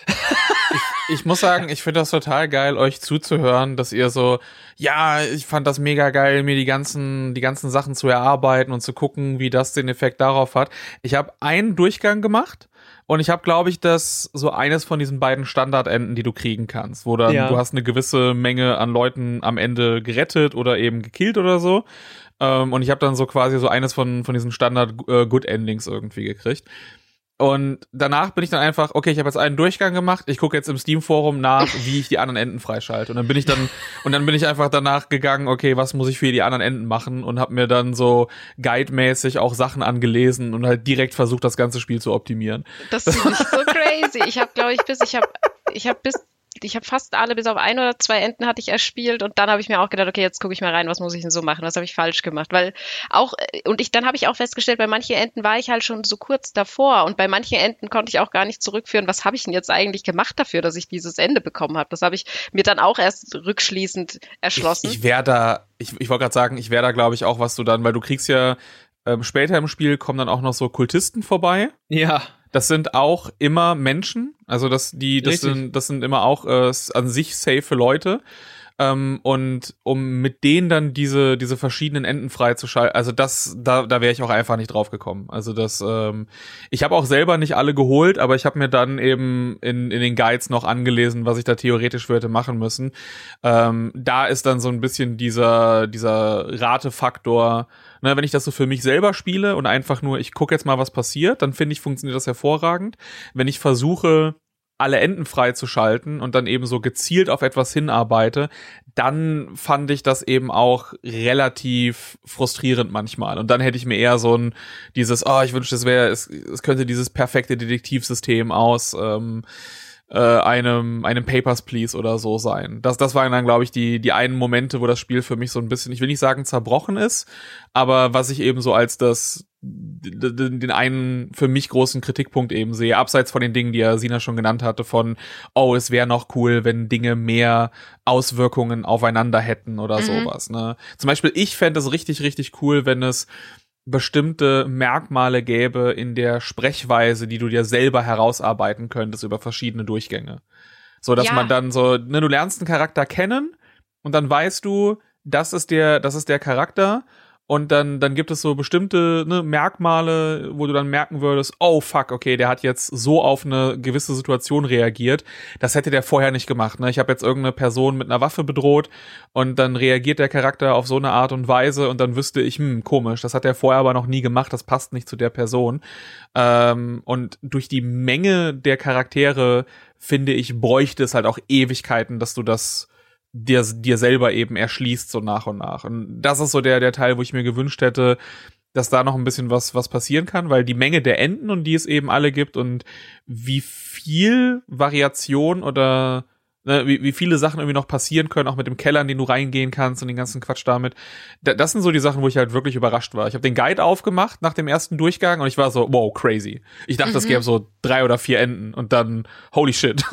Ich muss sagen, ich finde das total geil, euch zuzuhören, dass ihr so, ja, ich fand das mega geil, mir die ganzen Sachen zu erarbeiten und zu gucken, wie das den Effekt darauf hat. Ich habe einen Durchgang gemacht. Und ich habe, glaube ich, das so eines von diesen beiden Standardenden, die du kriegen kannst, wo dann du hast eine gewisse Menge an Leuten am Ende gerettet oder eben gekillt oder so. Und ich habe dann so quasi so eines von diesen Standard-Good Endings irgendwie gekriegt. Und danach bin ich dann einfach, okay, ich habe jetzt einen Durchgang gemacht, ich gucke jetzt im Steam-Forum nach, wie ich die anderen Enden freischalte. Und dann bin ich einfach danach gegangen, okay, was muss ich für die anderen Enden machen, und habe mir dann so guidemäßig auch Sachen angelesen und halt direkt versucht, das ganze Spiel zu optimieren. Das ist nicht so crazy. Ich habe fast alle, bis auf 1 oder 2 Enden hatte ich erspielt, und dann habe ich mir auch gedacht, okay, jetzt gucke ich mal rein, was muss ich denn so machen, was habe ich falsch gemacht, weil auch, dann habe ich auch festgestellt, bei manchen Enden war ich halt schon so kurz davor, und bei manchen Enden konnte ich auch gar nicht zurückführen, was habe ich denn jetzt eigentlich gemacht dafür, dass ich dieses Ende bekommen habe. Das habe ich mir dann auch erst rückschließend erschlossen. Ich wollte gerade sagen, ich wäre da, glaube ich, auch, was du dann, weil du kriegst ja später im Spiel kommen dann auch noch so Kultisten vorbei. Ja. Das sind auch immer Menschen, also das sind immer auch an sich safe Leute. Und um mit denen dann diese verschiedenen Enden freizuschalten, also da wäre ich auch einfach nicht drauf gekommen. Also ich habe auch selber nicht alle geholt, aber ich habe mir dann eben in den Guides noch angelesen, was ich da theoretisch für hätte machen müssen. Da ist dann so ein bisschen dieser Ratefaktor, ne, wenn ich das so für mich selber spiele und einfach nur, ich gucke jetzt mal, was passiert, dann finde ich, funktioniert das hervorragend. Wenn ich versuche, alle Enden freizuschalten und dann eben so gezielt auf etwas hinarbeite, dann fand ich das eben auch relativ frustrierend manchmal. Und dann hätte ich mir eher so ich wünschte, es könnte dieses perfekte Detektivsystem aus einem Papers, Please oder so sein. Das waren dann, glaube ich, die einen Momente, wo das Spiel für mich so ein bisschen, ich will nicht sagen zerbrochen ist, aber was ich eben so als den einen für mich großen Kritikpunkt eben sehe, abseits von den Dingen, die ja Sina schon genannt hatte, von, es wäre noch cool, wenn Dinge mehr Auswirkungen aufeinander hätten oder sowas, ne? Zum Beispiel, ich fände es richtig, richtig cool, wenn es bestimmte Merkmale gäbe in der Sprechweise, die du dir selber herausarbeiten könntest über verschiedene Durchgänge. So, dass man dann so, ne, du lernst einen Charakter kennen und dann weißt du, das ist der Charakter, und dann gibt es so bestimmte Merkmale, wo du dann merken würdest, oh fuck, okay, der hat jetzt so auf eine gewisse Situation reagiert. Das hätte der vorher nicht gemacht, ne? Ich habe jetzt irgendeine Person mit einer Waffe bedroht und dann reagiert der Charakter auf so eine Art und Weise und dann wüsste ich, komisch, das hat er vorher aber noch nie gemacht, das passt nicht zu der Person. Und durch die Menge der Charaktere, finde ich, bräuchte es halt auch Ewigkeiten, dass du das dir selber eben erschließt, so nach und nach. Und das ist so der Teil, wo ich mir gewünscht hätte, dass da noch ein bisschen was passieren kann, weil die Menge der Enden, und die es eben alle gibt, und wie viel Variation oder wie viele Sachen irgendwie noch passieren können, auch mit dem Keller, in den du reingehen kannst und den ganzen Quatsch damit. Das sind so die Sachen, wo ich halt wirklich überrascht war. Ich habe den Guide aufgemacht nach dem ersten Durchgang und ich war so, wow, crazy. Ich dachte, es gäbe so 3 oder 4 Enden und dann, holy shit.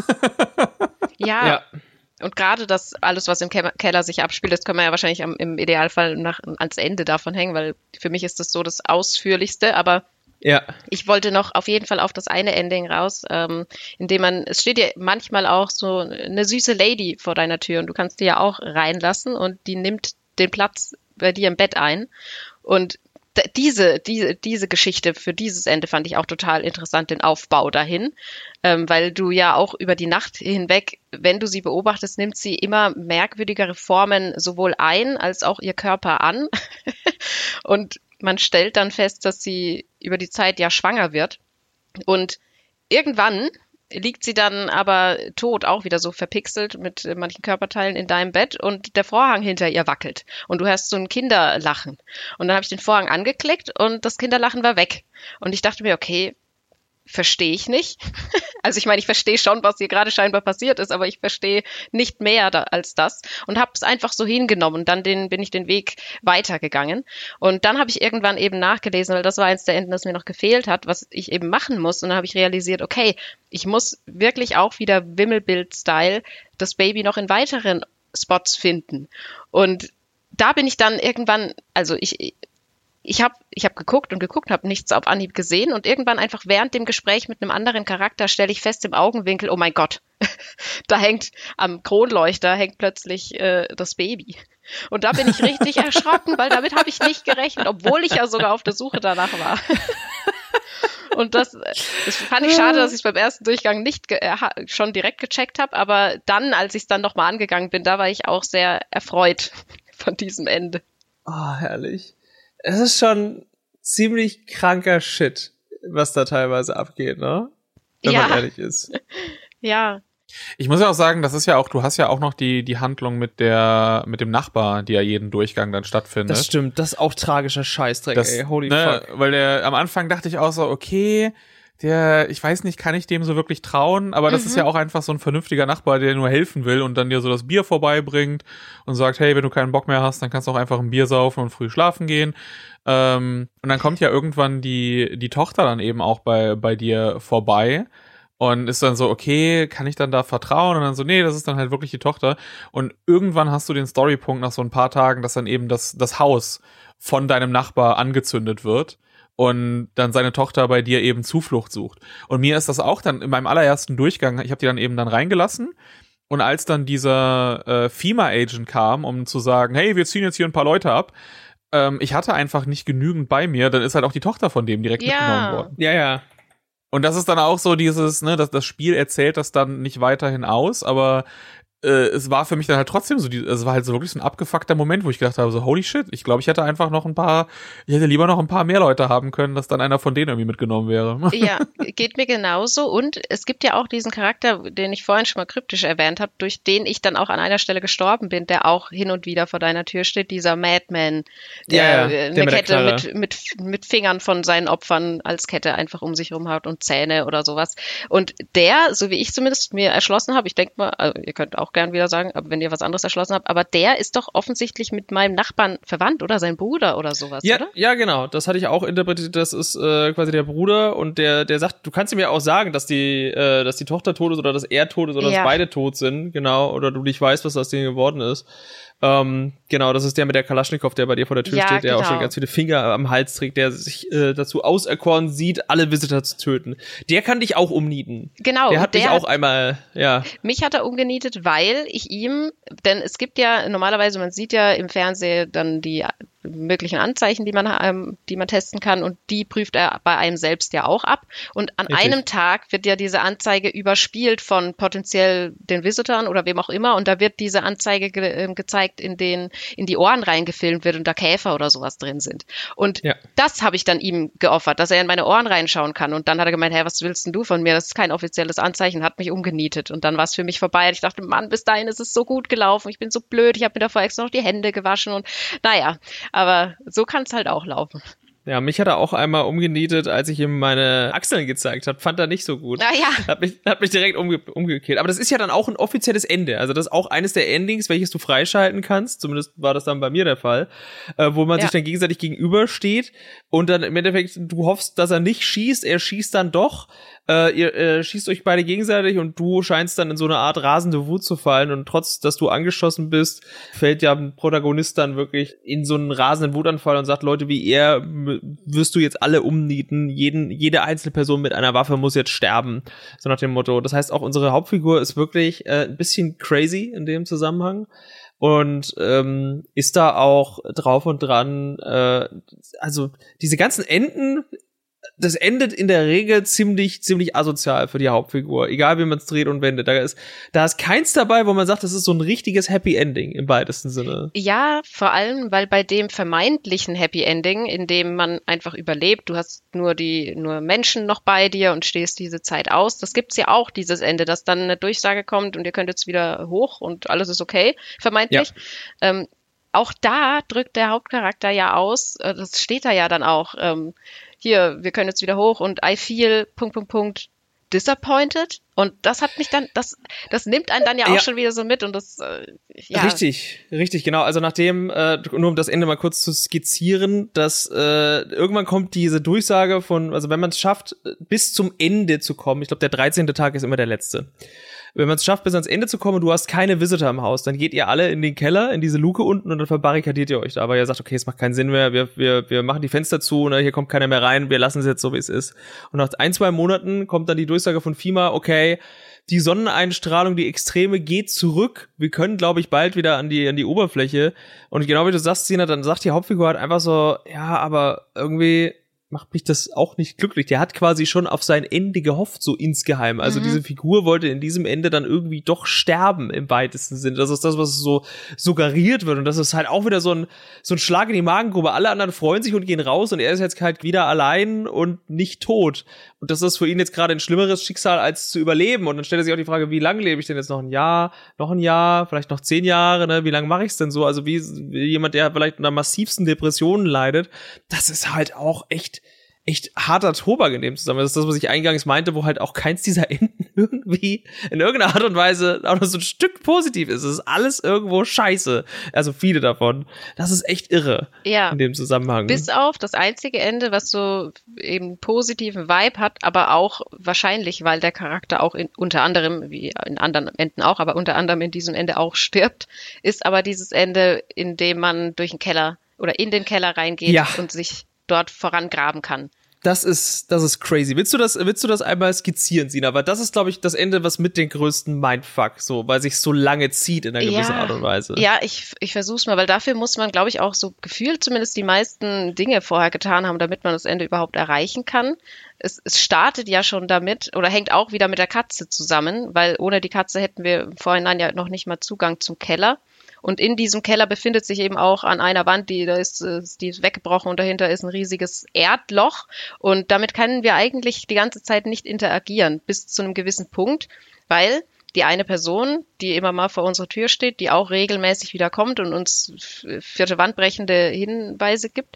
Ja. Und gerade das alles, was im Keller sich abspielt, das können wir ja wahrscheinlich im Idealfall ans Ende davon hängen, weil für mich ist das so das Ausführlichste, aber Ja. Ich wollte noch auf jeden Fall auf das eine Ending raus, indem es steht ja manchmal auch so eine süße Lady vor deiner Tür und du kannst die ja auch reinlassen und die nimmt den Platz bei dir im Bett ein. Und diese Geschichte für dieses Ende fand ich auch total interessant, den Aufbau dahin, weil du ja auch über die Nacht hinweg, wenn du sie beobachtest, nimmt sie immer merkwürdigere Formen sowohl ein als auch ihr Körper an. Und man stellt dann fest, dass sie über die Zeit ja schwanger wird. Und irgendwann liegt sie dann aber tot, auch wieder so verpixelt mit manchen Körperteilen in deinem Bett und der Vorhang hinter ihr wackelt. Und du hörst so ein Kinderlachen. Und dann habe ich den Vorhang angeklickt und das Kinderlachen war weg. Und ich dachte mir, okay, verstehe ich nicht. Also ich meine, ich verstehe schon, was hier gerade scheinbar passiert ist, aber ich verstehe nicht mehr als das und habe es einfach so hingenommen. Und dann bin ich den Weg weitergegangen. Und dann habe ich irgendwann eben nachgelesen, weil das war eins der Enden, das mir noch gefehlt hat, was ich eben machen muss. Und dann habe ich realisiert, okay, ich muss wirklich auch wieder Wimmelbild-Style das Baby noch in weiteren Spots finden. Und da bin ich dann irgendwann, also ich hab geguckt, habe nichts auf Anhieb gesehen und irgendwann einfach während dem Gespräch mit einem anderen Charakter stelle ich fest im Augenwinkel, oh mein Gott, da hängt am Kronleuchter plötzlich das Baby. Und da bin ich richtig erschrocken, weil damit habe ich nicht gerechnet, obwohl ich ja sogar auf der Suche danach war. Und das fand ich schade, dass ich beim ersten Durchgang nicht schon direkt gecheckt habe, aber dann, als ich es dann nochmal angegangen bin, da war ich auch sehr erfreut von diesem Ende. Oh, herrlich. Es ist schon ziemlich kranker Shit, was da teilweise abgeht, ne? Wenn man ehrlich ist. Ja. Ich muss ja auch sagen, das ist ja auch, du hast ja auch noch die Handlung mit dem Nachbar, die ja jeden Durchgang dann stattfindet. Das stimmt, das ist auch tragischer Scheißdreck, ey, holy fuck. Weil am Anfang dachte ich auch so, okay, ich weiß nicht, kann ich dem so wirklich trauen, aber das ist ja auch einfach so ein vernünftiger Nachbar, der nur helfen will und dann dir so das Bier vorbeibringt und sagt, hey, wenn du keinen Bock mehr hast, dann kannst du auch einfach ein Bier saufen und früh schlafen gehen. Und dann kommt ja irgendwann die Tochter dann eben auch bei dir vorbei und ist dann so, okay, kann ich dann da vertrauen? Und dann so, nee, das ist dann halt wirklich die Tochter. Und irgendwann hast du den Storypunkt nach so ein paar Tagen, dass dann eben das Haus von deinem Nachbar angezündet wird. Und dann seine Tochter bei dir eben Zuflucht sucht. Und mir ist das auch dann in meinem allerersten Durchgang, ich habe die dann eben dann reingelassen. Und als dann dieser FEMA-Agent kam, um zu sagen, hey, wir ziehen jetzt hier ein paar Leute ab, ich hatte einfach nicht genügend bei mir, dann ist halt auch die Tochter von dem direkt mitgenommen worden. Ja, ja. Und das ist dann auch so dieses, ne, das Spiel erzählt das dann nicht weiterhin aus, aber es war für mich dann halt trotzdem so, es war halt so wirklich so ein abgefuckter Moment, wo ich gedacht habe, so holy shit, ich glaube, ich hätte lieber noch ein paar mehr Leute haben können, dass dann einer von denen irgendwie mitgenommen wäre. Ja, geht mir genauso und es gibt ja auch diesen Charakter, den ich vorhin schon mal kryptisch erwähnt habe, durch den ich dann auch an einer Stelle gestorben bin, der auch hin und wieder vor deiner Tür steht, dieser Madman, der eine Kette mit Fingern von seinen Opfern als Kette einfach um sich rum hat und Zähne oder sowas. Und der, so wie ich zumindest mir erschlossen habe, ich denke mal, also ihr könnt auch gern wieder sagen, aber wenn ihr was anderes erschlossen habt, aber der ist doch offensichtlich mit meinem Nachbarn verwandt, oder? Sein Bruder oder sowas, ja, oder? Ja, genau. Das hatte ich auch interpretiert, das ist quasi der Bruder und der sagt, du kannst ihm ja auch sagen, dass die Tochter tot ist oder dass er tot ist oder dass beide tot sind, genau, oder du nicht weißt, was aus denen geworden ist. Genau, das ist der mit der Kalaschnikow, der bei dir vor der Tür steht, der auch schon ganz viele Finger am Hals trägt, der sich dazu auserkoren sieht, alle Visitor zu töten. Der kann dich auch umnieten. Genau. Der hat dich auch einmal, ja. Mich hat er umgenietet, weil ich denn es gibt ja normalerweise, man sieht ja im Fernsehen dann die möglichen Anzeichen, die man testen kann und die prüft er bei einem selbst ja auch ab und an einem Tag wird ja diese Anzeige überspielt von potenziell den Visitoren oder wem auch immer und da wird diese Anzeige gezeigt, in die Ohren reingefilmt wird und da Käfer oder sowas drin sind und das habe ich dann ihm geoffert, dass er in meine Ohren reinschauen kann und dann hat er gemeint, hey, was willst denn du von mir, das ist kein offizielles Anzeichen, hat mich umgenietet und dann war es für mich vorbei und ich dachte, Mann, bis dahin ist es so gut gelaufen, ich bin so blöd, ich habe mir davor extra noch die Hände gewaschen und naja, aber so kann es halt auch laufen. Ja, mich hat er auch einmal umgenietet, als ich ihm meine Achseln gezeigt habe. Fand er nicht so gut. Ah, ja. Hat mich direkt umgekehrt. Aber das ist ja dann auch ein offizielles Ende. Also das ist auch eines der Endings, welches du freischalten kannst. Zumindest war das dann bei mir der Fall. Wo man sich dann gegenseitig gegenübersteht und dann im Endeffekt du hoffst, dass er nicht schießt. Er schießt dann doch. ihr schießt euch beide gegenseitig und du scheinst dann in so eine Art rasende Wut zu fallen und trotz, dass du angeschossen bist, fällt ja ein Protagonist dann wirklich in so einen rasenden Wutanfall und sagt, Leute wie er wirst du jetzt alle umnieten, jede einzelne Person mit einer Waffe muss jetzt sterben, so nach dem Motto. Das heißt, auch unsere Hauptfigur ist wirklich ein bisschen crazy in dem Zusammenhang. Und ist da auch drauf und dran, also diese ganzen Enden, das endet in der Regel ziemlich asozial für die Hauptfigur, egal wie man es dreht und wendet. Da ist keins dabei, wo man sagt, das ist so ein richtiges Happy Ending im weitesten Sinne. Ja, vor allem, weil bei dem vermeintlichen Happy Ending, in dem man einfach überlebt, du hast nur Menschen noch bei dir und stehst diese Zeit aus, das gibt's ja auch, dieses Ende, dass dann eine Durchsage kommt und ihr könnt jetzt wieder hoch und alles ist okay, vermeintlich. Ja. Auch da drückt der Hauptcharakter ja aus, das steht da ja dann auch, hier, wir können jetzt wieder hoch und I feel ... disappointed. Und das hat mich dann, das nimmt einen dann ja auch schon wieder so mit und das, ja. Richtig, genau. Also nachdem, nur um das Ende mal kurz zu skizzieren, dass irgendwann kommt diese Durchsage von, also wenn man es schafft, bis zum Ende zu kommen, ich glaube, der 13. Tag ist immer der letzte. Wenn man es schafft, bis ans Ende zu kommen und du hast keine Visitor im Haus, dann geht ihr alle in den Keller, in diese Luke unten und dann verbarrikadiert ihr euch da. Aber ihr sagt, okay, es macht keinen Sinn mehr, wir machen die Fenster zu, ne, hier kommt keiner mehr rein, wir lassen es jetzt so, wie es ist. Und nach 1-2 Monaten kommt dann die Durchsage von FEMA, okay, die Sonneneinstrahlung, die Extreme geht zurück. Wir können, glaube ich, bald wieder an die Oberfläche. Und genau wie du sagst, Sina, dann sagt die Hauptfigur halt einfach so, ja, aber irgendwie macht mich das auch nicht glücklich. Der hat quasi schon auf sein Ende gehofft, so insgeheim. Also diese Figur wollte in diesem Ende dann irgendwie doch sterben im weitesten Sinne. Das ist das, was so suggeriert wird. Und das ist halt auch wieder so ein Schlag in die Magengrube. Alle anderen freuen sich und gehen raus und er ist jetzt halt wieder allein und nicht tot. Und das ist für ihn jetzt gerade ein schlimmeres Schicksal, als zu überleben. Und dann stellt er sich auch die Frage, wie lange lebe ich denn jetzt noch? Ein Jahr, vielleicht noch 10 Jahre, ne? Wie lange mache ich es denn so? Also wie jemand, der vielleicht unter massivsten Depressionen leidet. Das ist halt auch echt harter Tobak in dem Zusammenhang. Das ist das, was ich eingangs meinte, wo halt auch keins dieser Enden irgendwie in irgendeiner Art und Weise auch nur so ein Stück positiv ist. Es ist alles irgendwo scheiße. Also viele davon. Das ist echt irre in dem Zusammenhang. Bis auf das einzige Ende, was so eben positiven Vibe hat, aber auch wahrscheinlich, weil der Charakter auch unter anderem, wie in anderen Enden auch, aber unter anderem in diesem Ende auch stirbt, ist aber dieses Ende, in dem man durch den Keller oder in den Keller reingeht und sich dort vorangraben kann. Das ist crazy. Willst du das einmal skizzieren, Sina? Weil das ist, glaube ich, das Ende, was mit den größten Mindfuck, so, weil sich so lange zieht in einer gewissen Art und Weise. Ja, ich versuch's mal, weil dafür muss man, glaube ich, auch so gefühlt zumindest die meisten Dinge vorher getan haben, damit man das Ende überhaupt erreichen kann. Es startet ja schon damit, oder hängt auch wieder mit der Katze zusammen, weil ohne die Katze hätten wir im Vorhinein ja noch nicht mal Zugang zum Keller. Und in diesem Keller befindet sich eben auch an einer Wand, die ist weggebrochen und dahinter ist ein riesiges Erdloch. Und damit können wir eigentlich die ganze Zeit nicht interagieren, bis zu einem gewissen Punkt, weil die eine Person, die immer mal vor unserer Tür steht, die auch regelmäßig wieder kommt und uns vierte Wandbrechende Hinweise gibt,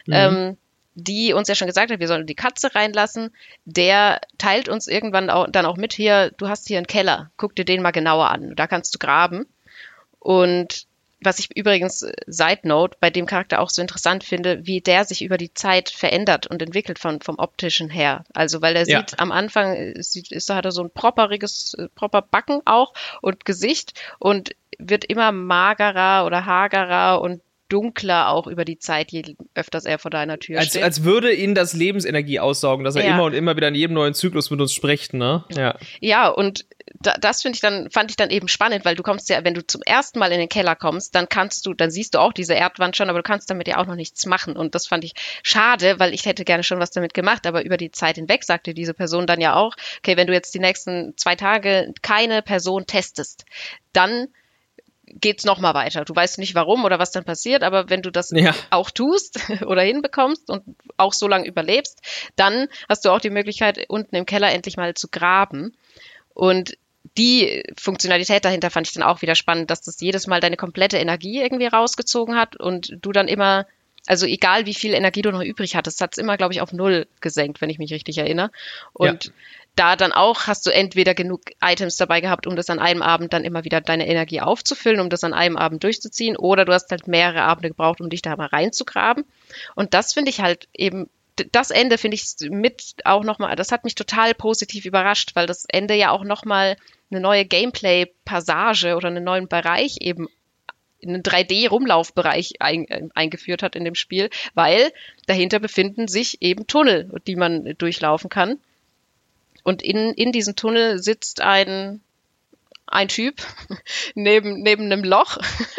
die uns ja schon gesagt hat, wir sollen die Katze reinlassen, der teilt uns irgendwann dann auch mit, hier, du hast hier einen Keller, guck dir den mal genauer an, da kannst du graben. Und was ich übrigens, Side Note, bei dem Charakter auch so interessant finde, wie der sich über die Zeit verändert und entwickelt vom Optischen her. Also, weil er sieht, am Anfang hat er so ein proper Backen auch und Gesicht und wird immer magerer oder hagerer und dunkler auch über die Zeit, je öfters er vor deiner Tür steht. Als würde ihn das Lebensenergie aussaugen, dass er immer und immer wieder in jedem neuen Zyklus mit uns spricht, ne? Ja, und das fand ich dann eben spannend, weil du kommst ja, wenn du zum ersten Mal in den Keller kommst, dann siehst du auch diese Erdwand schon, aber du kannst damit ja auch noch nichts machen. Und das fand ich schade, weil ich hätte gerne schon was damit gemacht, aber über die Zeit hinweg sagte diese Person dann ja auch, okay, wenn du jetzt die nächsten 2 Tage keine Person testest, dann geht's noch mal weiter. Du weißt nicht warum oder was dann passiert, aber wenn du das auch tust oder hinbekommst und auch so lange überlebst, dann hast du auch die Möglichkeit, unten im Keller endlich mal zu graben. Und die Funktionalität dahinter fand ich dann auch wieder spannend, dass das jedes Mal deine komplette Energie irgendwie rausgezogen hat und du dann immer, also egal wie viel Energie du noch übrig hattest, hat es immer, glaube ich, auf 0 gesenkt, wenn ich mich richtig erinnere. Und da dann auch hast du entweder genug Items dabei gehabt, um das an einem Abend dann immer wieder deine Energie aufzufüllen, um das an einem Abend durchzuziehen, oder du hast halt mehrere Abende gebraucht, um dich da mal reinzugraben. Und das finde ich halt eben das Ende finde ich mit auch nochmal, das hat mich total positiv überrascht, weil das Ende ja auch nochmal eine neue Gameplay-Passage oder einen neuen Bereich eben, einen 3D-Rumlaufbereich eingeführt hat in dem Spiel, weil dahinter befinden sich eben Tunnel, die man durchlaufen kann. Und in diesem Tunnel sitzt ein Typ neben einem Loch.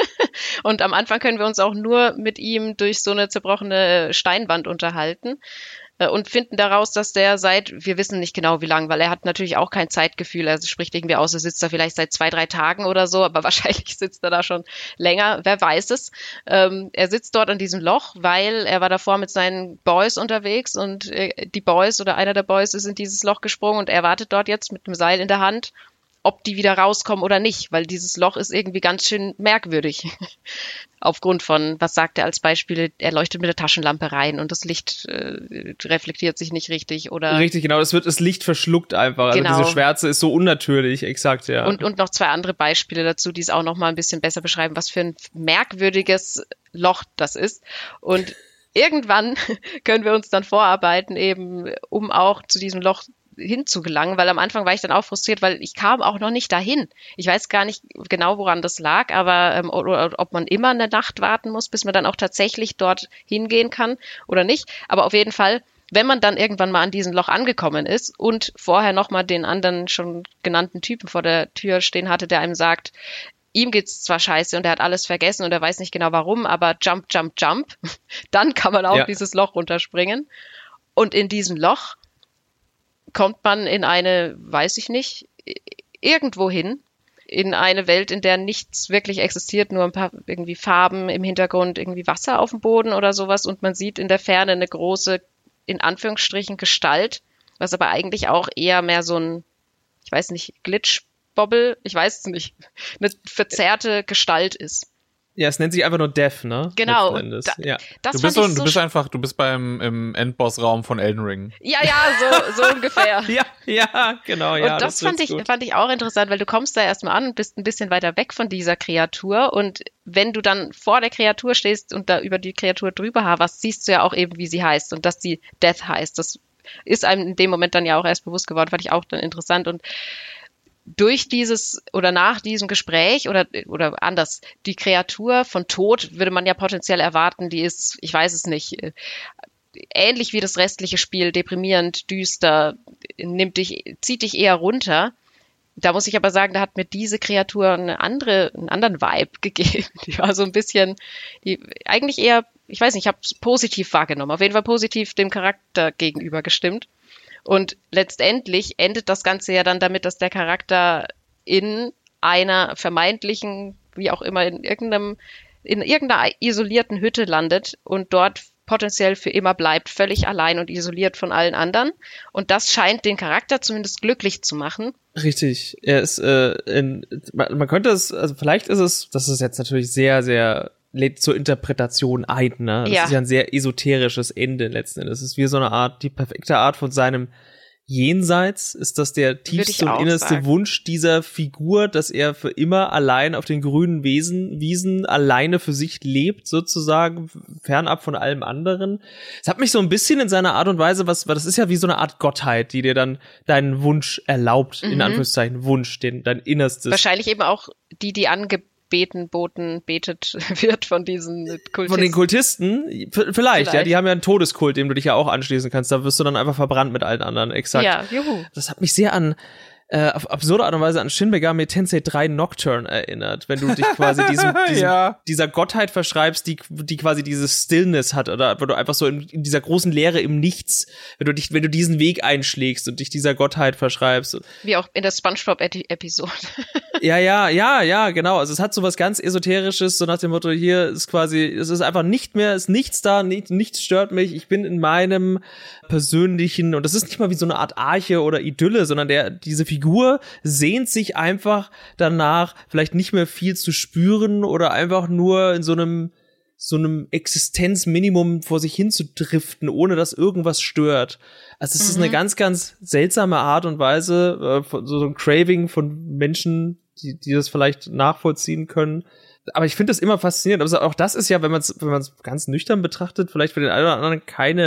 Und am Anfang können wir uns auch nur mit ihm durch so eine zerbrochene Steinwand unterhalten und finden daraus, dass der wir wissen nicht genau wie lang, weil er hat natürlich auch kein Zeitgefühl. Er spricht irgendwie aus, er sitzt da vielleicht seit 2-3 Tagen oder so, aber wahrscheinlich sitzt er da schon länger, wer weiß es. Er sitzt dort an diesem Loch, weil er war davor mit seinen Boys unterwegs und die Boys oder einer der Boys ist in dieses Loch gesprungen und er wartet dort jetzt mit einem Seil in der Hand, ob die wieder rauskommen oder nicht, weil dieses Loch ist irgendwie ganz schön merkwürdig. Aufgrund von, was sagt er als Beispiel, er leuchtet mit der Taschenlampe rein und das Licht reflektiert sich nicht richtig oder. Richtig, genau, das Licht verschluckt einfach. Genau. Also diese Schwärze ist so unnatürlich, exakt, ja. Und noch 2 andere Beispiele dazu, die es auch noch mal ein bisschen besser beschreiben, was für ein merkwürdiges Loch das ist. Und irgendwann können wir uns dann vorarbeiten, eben um auch zu diesem Loch hinzugelangen, weil am Anfang war ich dann auch frustriert, weil ich kam auch noch nicht dahin. Ich weiß gar nicht genau, woran das lag, aber oder ob man immer eine Nacht warten muss, bis man dann auch tatsächlich dort hingehen kann oder nicht. Aber auf jeden Fall, wenn man dann irgendwann mal an diesem Loch angekommen ist und vorher nochmal den anderen schon genannten Typen vor der Tür stehen hatte, der einem sagt, ihm geht's zwar scheiße und er hat alles vergessen und er weiß nicht genau warum, aber jump, jump, jump, dann kann man auch dieses Loch runterspringen. Und in diesem Loch kommt man in eine, weiß ich nicht, irgendwo hin, in eine Welt, in der nichts wirklich existiert, nur ein paar irgendwie Farben im Hintergrund, irgendwie Wasser auf dem Boden oder sowas und man sieht in der Ferne eine große, in Anführungsstrichen, Gestalt, was aber eigentlich auch eher mehr so ein, ich weiß nicht, Glitchbobble, ich weiß es nicht, eine verzerrte Gestalt ist. Ja, es nennt sich einfach nur Death, ne? Genau. Ja. Du bist beim im Endboss-Raum von Elden Ring. Ja, so ungefähr. ja, genau, ja. Und das fand ich auch interessant, weil du kommst da erstmal an und bist ein bisschen weiter weg von dieser Kreatur und wenn du dann vor der Kreatur stehst und da über die Kreatur drüber haverst, siehst du ja auch eben, wie sie heißt und dass sie Death heißt. Das ist einem in dem Moment dann ja auch erst bewusst geworden, fand ich auch dann interessant und durch dieses oder nach diesem Gespräch oder anders, die Kreatur von Tod würde man ja potenziell erwarten, die ist, ich weiß es nicht, ähnlich wie das restliche Spiel, deprimierend, düster, zieht dich eher runter. Da muss ich aber sagen, da hat mir diese Kreatur einen anderen Vibe gegeben. Die war so ein bisschen, eigentlich eher, ich weiß nicht, ich habe es positiv wahrgenommen, auf jeden Fall positiv dem Charakter gegenüber gestimmt. Und letztendlich endet das Ganze ja dann damit, dass der Charakter in einer vermeintlichen, wie auch immer, in irgendeiner isolierten Hütte landet und dort potenziell für immer bleibt, völlig allein und isoliert von allen anderen. Und das scheint den Charakter zumindest glücklich zu machen. Richtig. Er ist, man könnte es, also vielleicht ist es, das ist jetzt natürlich sehr, sehr lädt zur Interpretation ein, ne? Das ist ja ein sehr esoterisches Ende letzten Endes. Es ist wie so eine Art, die perfekte Art von seinem Jenseits. Ist das der tiefste und innerste Wunsch dieser Figur, dass er für immer allein auf den grünen Wiesen alleine für sich lebt, sozusagen, fernab von allem anderen? Es hat mich so ein bisschen in seiner Art und Weise, weil das ist ja wie so eine Art Gottheit, die dir dann deinen Wunsch erlaubt, in Anführungszeichen Wunsch, dein Innerstes. Wahrscheinlich eben auch die betet wird von diesen Kultisten. Von den Kultisten? Vielleicht, ja. Die haben ja einen Todeskult, dem du dich ja auch anschließen kannst. Da wirst du dann einfach verbrannt mit allen anderen. Exakt. Ja, juhu. Das hat mich sehr auf absurde Art und Weise an Shin Megami Tensei 3 Nocturne erinnert, wenn du dich quasi dieser Gottheit verschreibst, die quasi dieses Stillness hat, oder wo du einfach so in dieser großen Leere im Nichts, wenn du diesen Weg einschlägst und dich dieser Gottheit verschreibst. Wie auch in der SpongeBob-Episode. Ja, genau. Also es hat so was ganz Esoterisches, so nach dem Motto, hier ist quasi, es ist einfach nicht mehr, ist nichts da, nichts stört mich, ich bin in meinem persönlichen, und das ist nicht mal wie so eine Art Arche oder Idylle, sondern diese Figur sehnt sich einfach danach, vielleicht nicht mehr viel zu spüren oder einfach nur in so einem Existenzminimum vor sich hin zu driften, ohne dass irgendwas stört. Also es ist eine ganz, ganz seltsame Art und Weise, so ein Craving von Menschen, die das vielleicht nachvollziehen können, Aber ich finde das immer faszinierend. Also auch das ist ja, wenn man es ganz nüchtern betrachtet, vielleicht für den einen oder anderen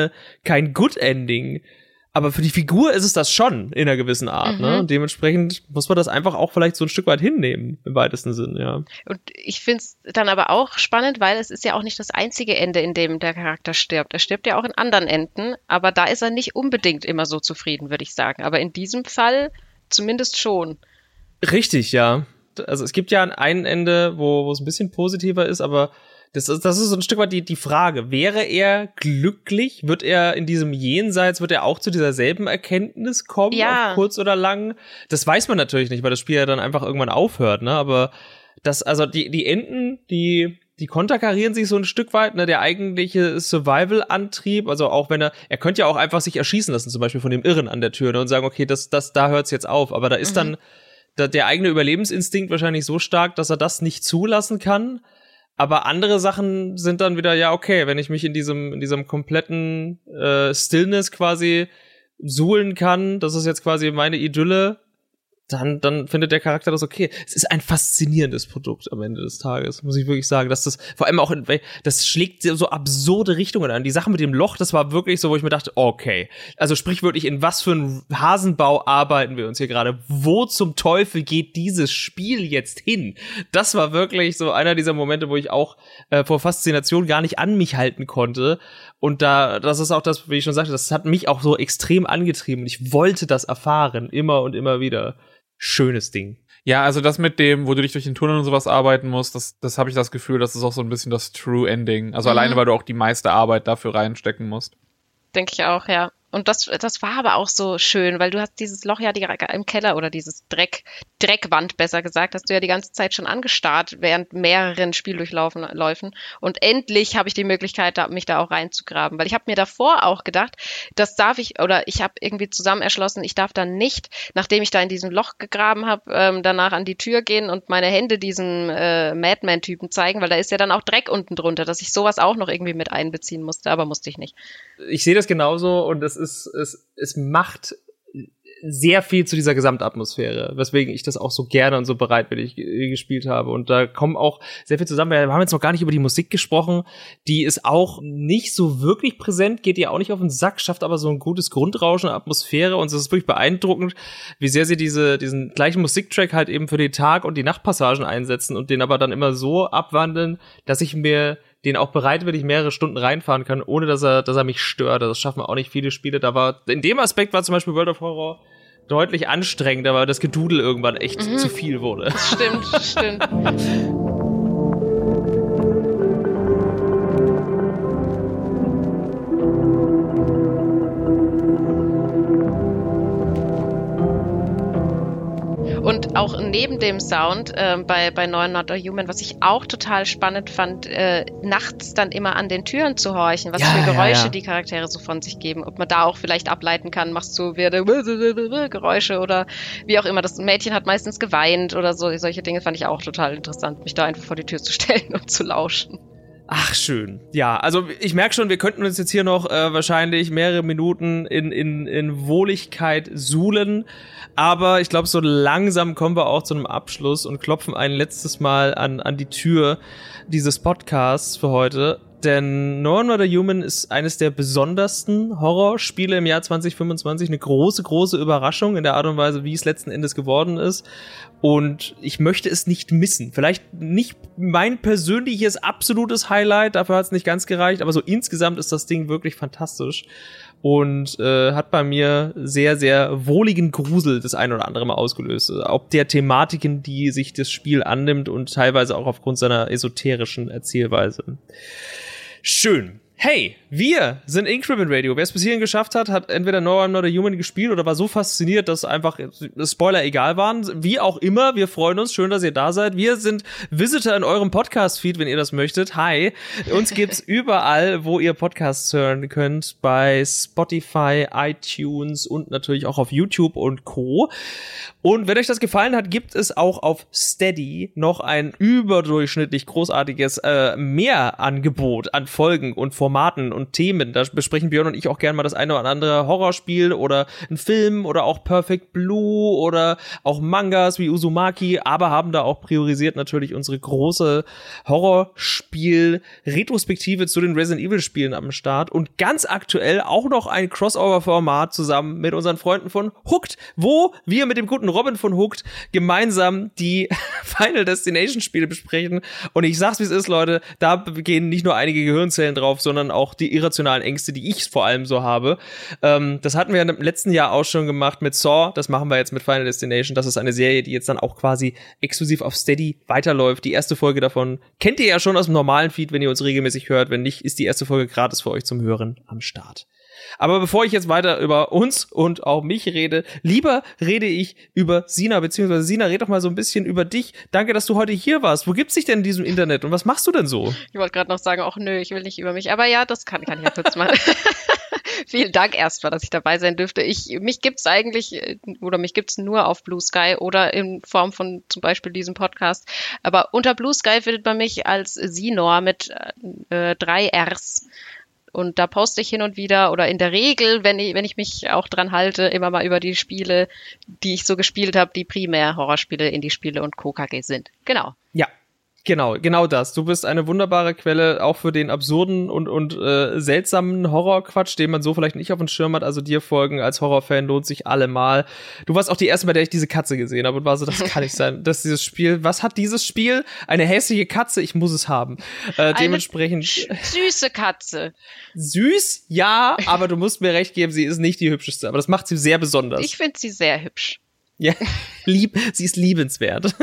kein Good Ending. Aber für die Figur ist es das schon in einer gewissen Art, ne? Und dementsprechend muss man das einfach auch vielleicht so ein Stück weit hinnehmen, im weitesten Sinn, ja. Und ich finde es dann aber auch spannend, weil es ist ja auch nicht das einzige Ende, in dem der Charakter stirbt. Er stirbt ja auch in anderen Enden, aber da ist er nicht unbedingt immer so zufrieden, würde ich sagen. Aber in diesem Fall zumindest schon. Richtig, ja. Also es gibt ja ein Ende, wo es ein bisschen positiver ist, aber das ist so ein Stück weit die Frage. Wäre er glücklich? Wird er in diesem Jenseits, wird er auch zu dieser selben Erkenntnis kommen, auf kurz oder lang? Das weiß man natürlich nicht, weil das Spiel ja dann einfach irgendwann aufhört, ne? Aber also die Enden, die konterkarieren sich so ein Stück weit, ne? Der eigentliche Survival-Antrieb, also auch wenn er könnte ja auch einfach sich erschießen lassen, zum Beispiel von dem Irren an der Tür, ne? Und sagen, okay, da hört's jetzt auf. Aber da ist dann der eigene Überlebensinstinkt wahrscheinlich so stark, dass er das nicht zulassen kann. Aber andere Sachen sind dann wieder, ja, okay, wenn ich mich in diesem kompletten Stillness quasi suhlen kann, das ist jetzt quasi meine Idylle, dann findet der Charakter das okay. Es ist ein faszinierendes Produkt am Ende des Tages, muss ich wirklich sagen, dass das vor allem auch, das schlägt so absurde Richtungen an. Die Sache mit dem Loch, das war wirklich so, wo ich mir dachte, okay, also sprichwörtlich, in was für einen Hasenbau arbeiten wir uns hier gerade? Wo zum Teufel geht dieses Spiel jetzt hin? Das war wirklich so einer dieser Momente, wo ich auch vor Faszination gar nicht an mich halten konnte. Und das ist auch das, wie ich schon sagte, das hat mich auch so extrem angetrieben. Ich wollte das erfahren, immer und immer wieder. Schönes Ding. Ja, also das mit dem, wo du dich durch den Tunnel und sowas arbeiten musst, das habe ich das Gefühl, das ist auch so ein bisschen das True Ending. Also alleine, weil du auch die meiste Arbeit dafür reinstecken musst. Denke ich auch, ja. Und das war aber auch so schön, weil du hast dieses Loch ja im Keller oder dieses Dreckwand, besser gesagt, hast du ja die ganze Zeit schon angestarrt während mehreren Spieldurchläufen. Und endlich habe ich die Möglichkeit, mich da auch reinzugraben. Weil ich habe mir davor auch gedacht, ich habe irgendwie zusammen erschlossen, ich darf dann nicht, nachdem ich da in diesem Loch gegraben habe, danach an die Tür gehen und meine Hände diesem Madman-Typen zeigen, weil da ist ja dann auch Dreck unten drunter, dass ich sowas auch noch irgendwie mit einbeziehen musste, aber musste ich nicht. Ich sehe das genauso und es macht sehr viel zu dieser Gesamtatmosphäre, weswegen ich das auch so gerne und so bereitwillig gespielt habe. Und da kommen auch sehr viel zusammen. Wir haben jetzt noch gar nicht über die Musik gesprochen. Die ist auch nicht so wirklich präsent, geht ihr auch nicht auf den Sack, schafft aber so ein gutes Grundrauschen, Atmosphäre. Und es ist wirklich beeindruckend, wie sehr sie diesen gleichen Musiktrack halt eben für den Tag- und die Nachtpassagen einsetzen und den aber dann immer so abwandeln, dass ich mir den auch bereitwillig mehrere Stunden reinfahren kann, ohne dass er mich stört. Das schaffen auch nicht viele Spiele. In dem Aspekt war zum Beispiel World of Horror deutlich anstrengender, weil das Gedudel irgendwann echt zu viel wurde. Stimmt. Und auch neben dem Sound bei No Not a Human, was ich auch total spannend fand, nachts dann immer an den Türen zu horchen, was für Geräusche die Charaktere so von sich geben. Ob man da auch vielleicht ableiten kann, machst du wieder Geräusche oder wie auch immer. Das Mädchen hat meistens geweint oder so. Solche Dinge fand ich auch total interessant, mich da einfach vor die Tür zu stellen und zu lauschen. Ach, schön. Ja, also ich merke schon, wir könnten uns jetzt hier noch wahrscheinlich mehrere Minuten in Wohligkeit suhlen. Aber ich glaube, so langsam kommen wir auch zu einem Abschluss und klopfen ein letztes Mal an die Tür dieses Podcasts für heute. Denn No Not a Human ist eines der besondersten Horrorspiele im Jahr 2025. Eine große, große Überraschung in der Art und Weise, wie es letzten Endes geworden ist. Und ich möchte es nicht missen. Vielleicht nicht mein persönliches, absolutes Highlight, dafür hat es nicht ganz gereicht. Aber so insgesamt ist das Ding wirklich fantastisch. Und hat bei mir sehr, sehr wohligen Grusel das ein oder andere Mal ausgelöst. Ob der Thematiken, die sich das Spiel annimmt und teilweise auch aufgrund seiner esoterischen Erzählweise. Schön. Hey, wir sind Increment Radio. Wer es bis hierhin geschafft hat, hat entweder No I'm Not a Human gespielt oder war so fasziniert, dass einfach Spoiler egal waren. Wie auch immer, wir freuen uns. Schön, dass ihr da seid. Wir sind Visitor in eurem Podcast-Feed, wenn ihr das möchtet. Hi. Uns gibt's überall, wo ihr Podcasts hören könnt. Bei Spotify, iTunes und natürlich auch auf YouTube und Co. Und wenn euch das gefallen hat, gibt es auch auf Steady noch ein überdurchschnittlich großartiges Mehrangebot an Folgen und Formaten und Themen. Da besprechen Björn und ich auch gerne mal das eine oder andere Horrorspiel oder einen Film oder auch Perfect Blue oder auch Mangas wie Uzumaki, aber haben da auch priorisiert natürlich unsere große Horrorspiel-Retrospektive zu den Resident Evil-Spielen am Start und ganz aktuell auch noch ein Crossover-Format zusammen mit unseren Freunden von Hooked, wo wir mit dem guten Robin von Hooked gemeinsam die Final Destination-Spiele besprechen. Und ich sag's, wie es ist, Leute, da gehen nicht nur einige Gehirnzellen drauf, sondern auch die irrationalen Ängste, die ich vor allem so habe. Das hatten wir im letzten Jahr auch schon gemacht mit Saw, das machen wir jetzt mit Final Destination. Das ist eine Serie, die jetzt dann auch quasi exklusiv auf Steady weiterläuft. Die erste Folge davon kennt ihr ja schon aus dem normalen Feed, wenn ihr uns regelmäßig hört. Wenn nicht, ist die erste Folge gratis für euch zum Hören am Start. Aber bevor ich jetzt weiter über uns und auch mich rede, lieber rede ich über Sina, beziehungsweise Sina, red doch mal so ein bisschen über dich. Danke, dass du heute hier warst. Wo gibt's dich denn in diesem Internet und was machst du denn so? Ich wollte gerade noch sagen, ach nö, ich will nicht über mich. Aber ja, das kann ich ja kurz machen. Vielen Dank erstmal, dass ich dabei sein dürfte. Mich gibt's nur auf Blue Sky oder in Form von zum Beispiel diesem Podcast. Aber unter Blue Sky findet man mich als Sinor mit 3 Rs. Und da poste ich hin und wieder oder in der Regel, wenn ich mich auch dran halte, immer mal über die Spiele, die ich so gespielt habe, die primär Horrorspiele, Indie-Spiele und KKG sind. Genau. Ja. Genau das. Du bist eine wunderbare Quelle auch für den absurden und seltsamen Horrorquatsch, den man so vielleicht nicht auf dem Schirm hat. Also dir folgen als Horrorfan lohnt sich allemal. Du warst auch die erste, bei der ich diese Katze gesehen habe und war so, das kann nicht sein. Dass dieses Spiel, was hat dieses Spiel? Eine hässliche Katze, ich muss es haben. Dementsprechend. Süße Katze. Süß, ja, aber du musst mir recht geben, sie ist nicht die hübscheste. Aber das macht sie sehr besonders. Ich finde sie sehr hübsch. Ja, sie ist liebenswert.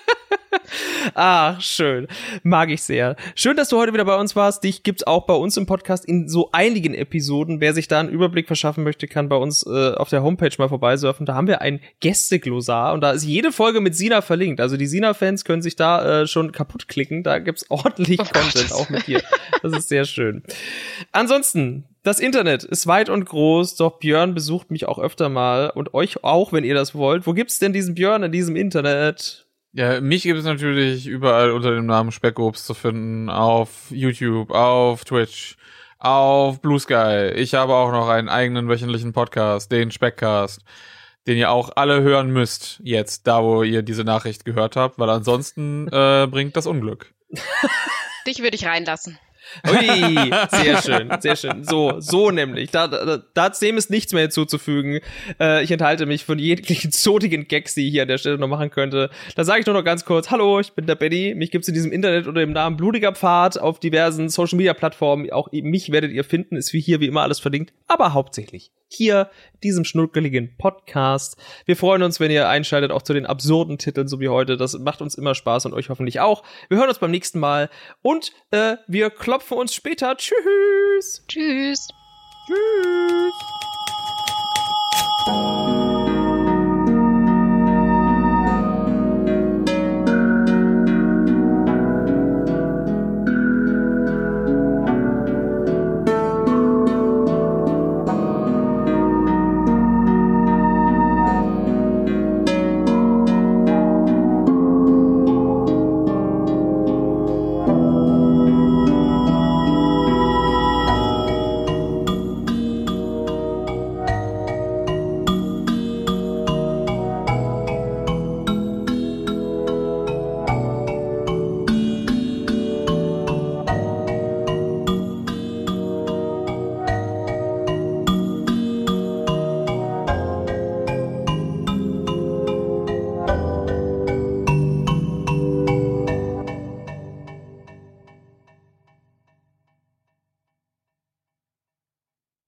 Ach, schön. Mag ich sehr. Schön, dass du heute wieder bei uns warst. Dich gibt's auch bei uns im Podcast in so einigen Episoden. Wer sich da einen Überblick verschaffen möchte, kann bei uns auf der Homepage mal vorbeisurfen. Da haben wir ein Gästeglossar und da ist jede Folge mit Sina verlinkt. Also die Sina-Fans können sich da schon kaputt klicken. Da gibt's ordentlich Content auch mit dir. Das ist sehr schön. Ansonsten, das Internet ist weit und groß, doch Björn besucht mich auch öfter mal und euch auch, wenn ihr das wollt. Wo gibt's denn diesen Björn in diesem Internet? Ja, mich gibt es natürlich überall unter dem Namen Speckobst zu finden, auf YouTube, auf Twitch, auf Blue Sky. Ich habe auch noch einen eigenen wöchentlichen Podcast, den Speckcast, den ihr auch alle hören müsst jetzt, da wo ihr diese Nachricht gehört habt, weil ansonsten bringt das Unglück. Dich würde ich reinlassen. Ui, sehr schön, sehr schön. So nämlich. Dem ist nichts mehr hinzuzufügen. Ich enthalte mich von jeglichen zotigen Gags, die ich hier an der Stelle noch machen könnte. Da sage ich nur noch ganz kurz, hallo, ich bin der Benny. Mich gibt's in diesem Internet unter dem Namen Blutiger Pfad auf diversen Social-Media-Plattformen. Auch mich werdet ihr finden, ist wie immer alles verlinkt. Aber hauptsächlich hier, diesem schnuckeligen Podcast. Wir freuen uns, wenn ihr einschaltet, auch zu den absurden Titeln, so wie heute. Das macht uns immer Spaß und euch hoffentlich auch. Wir hören uns beim nächsten Mal und wir klopfen uns später. Tschüss. Tschüss. Tschüss.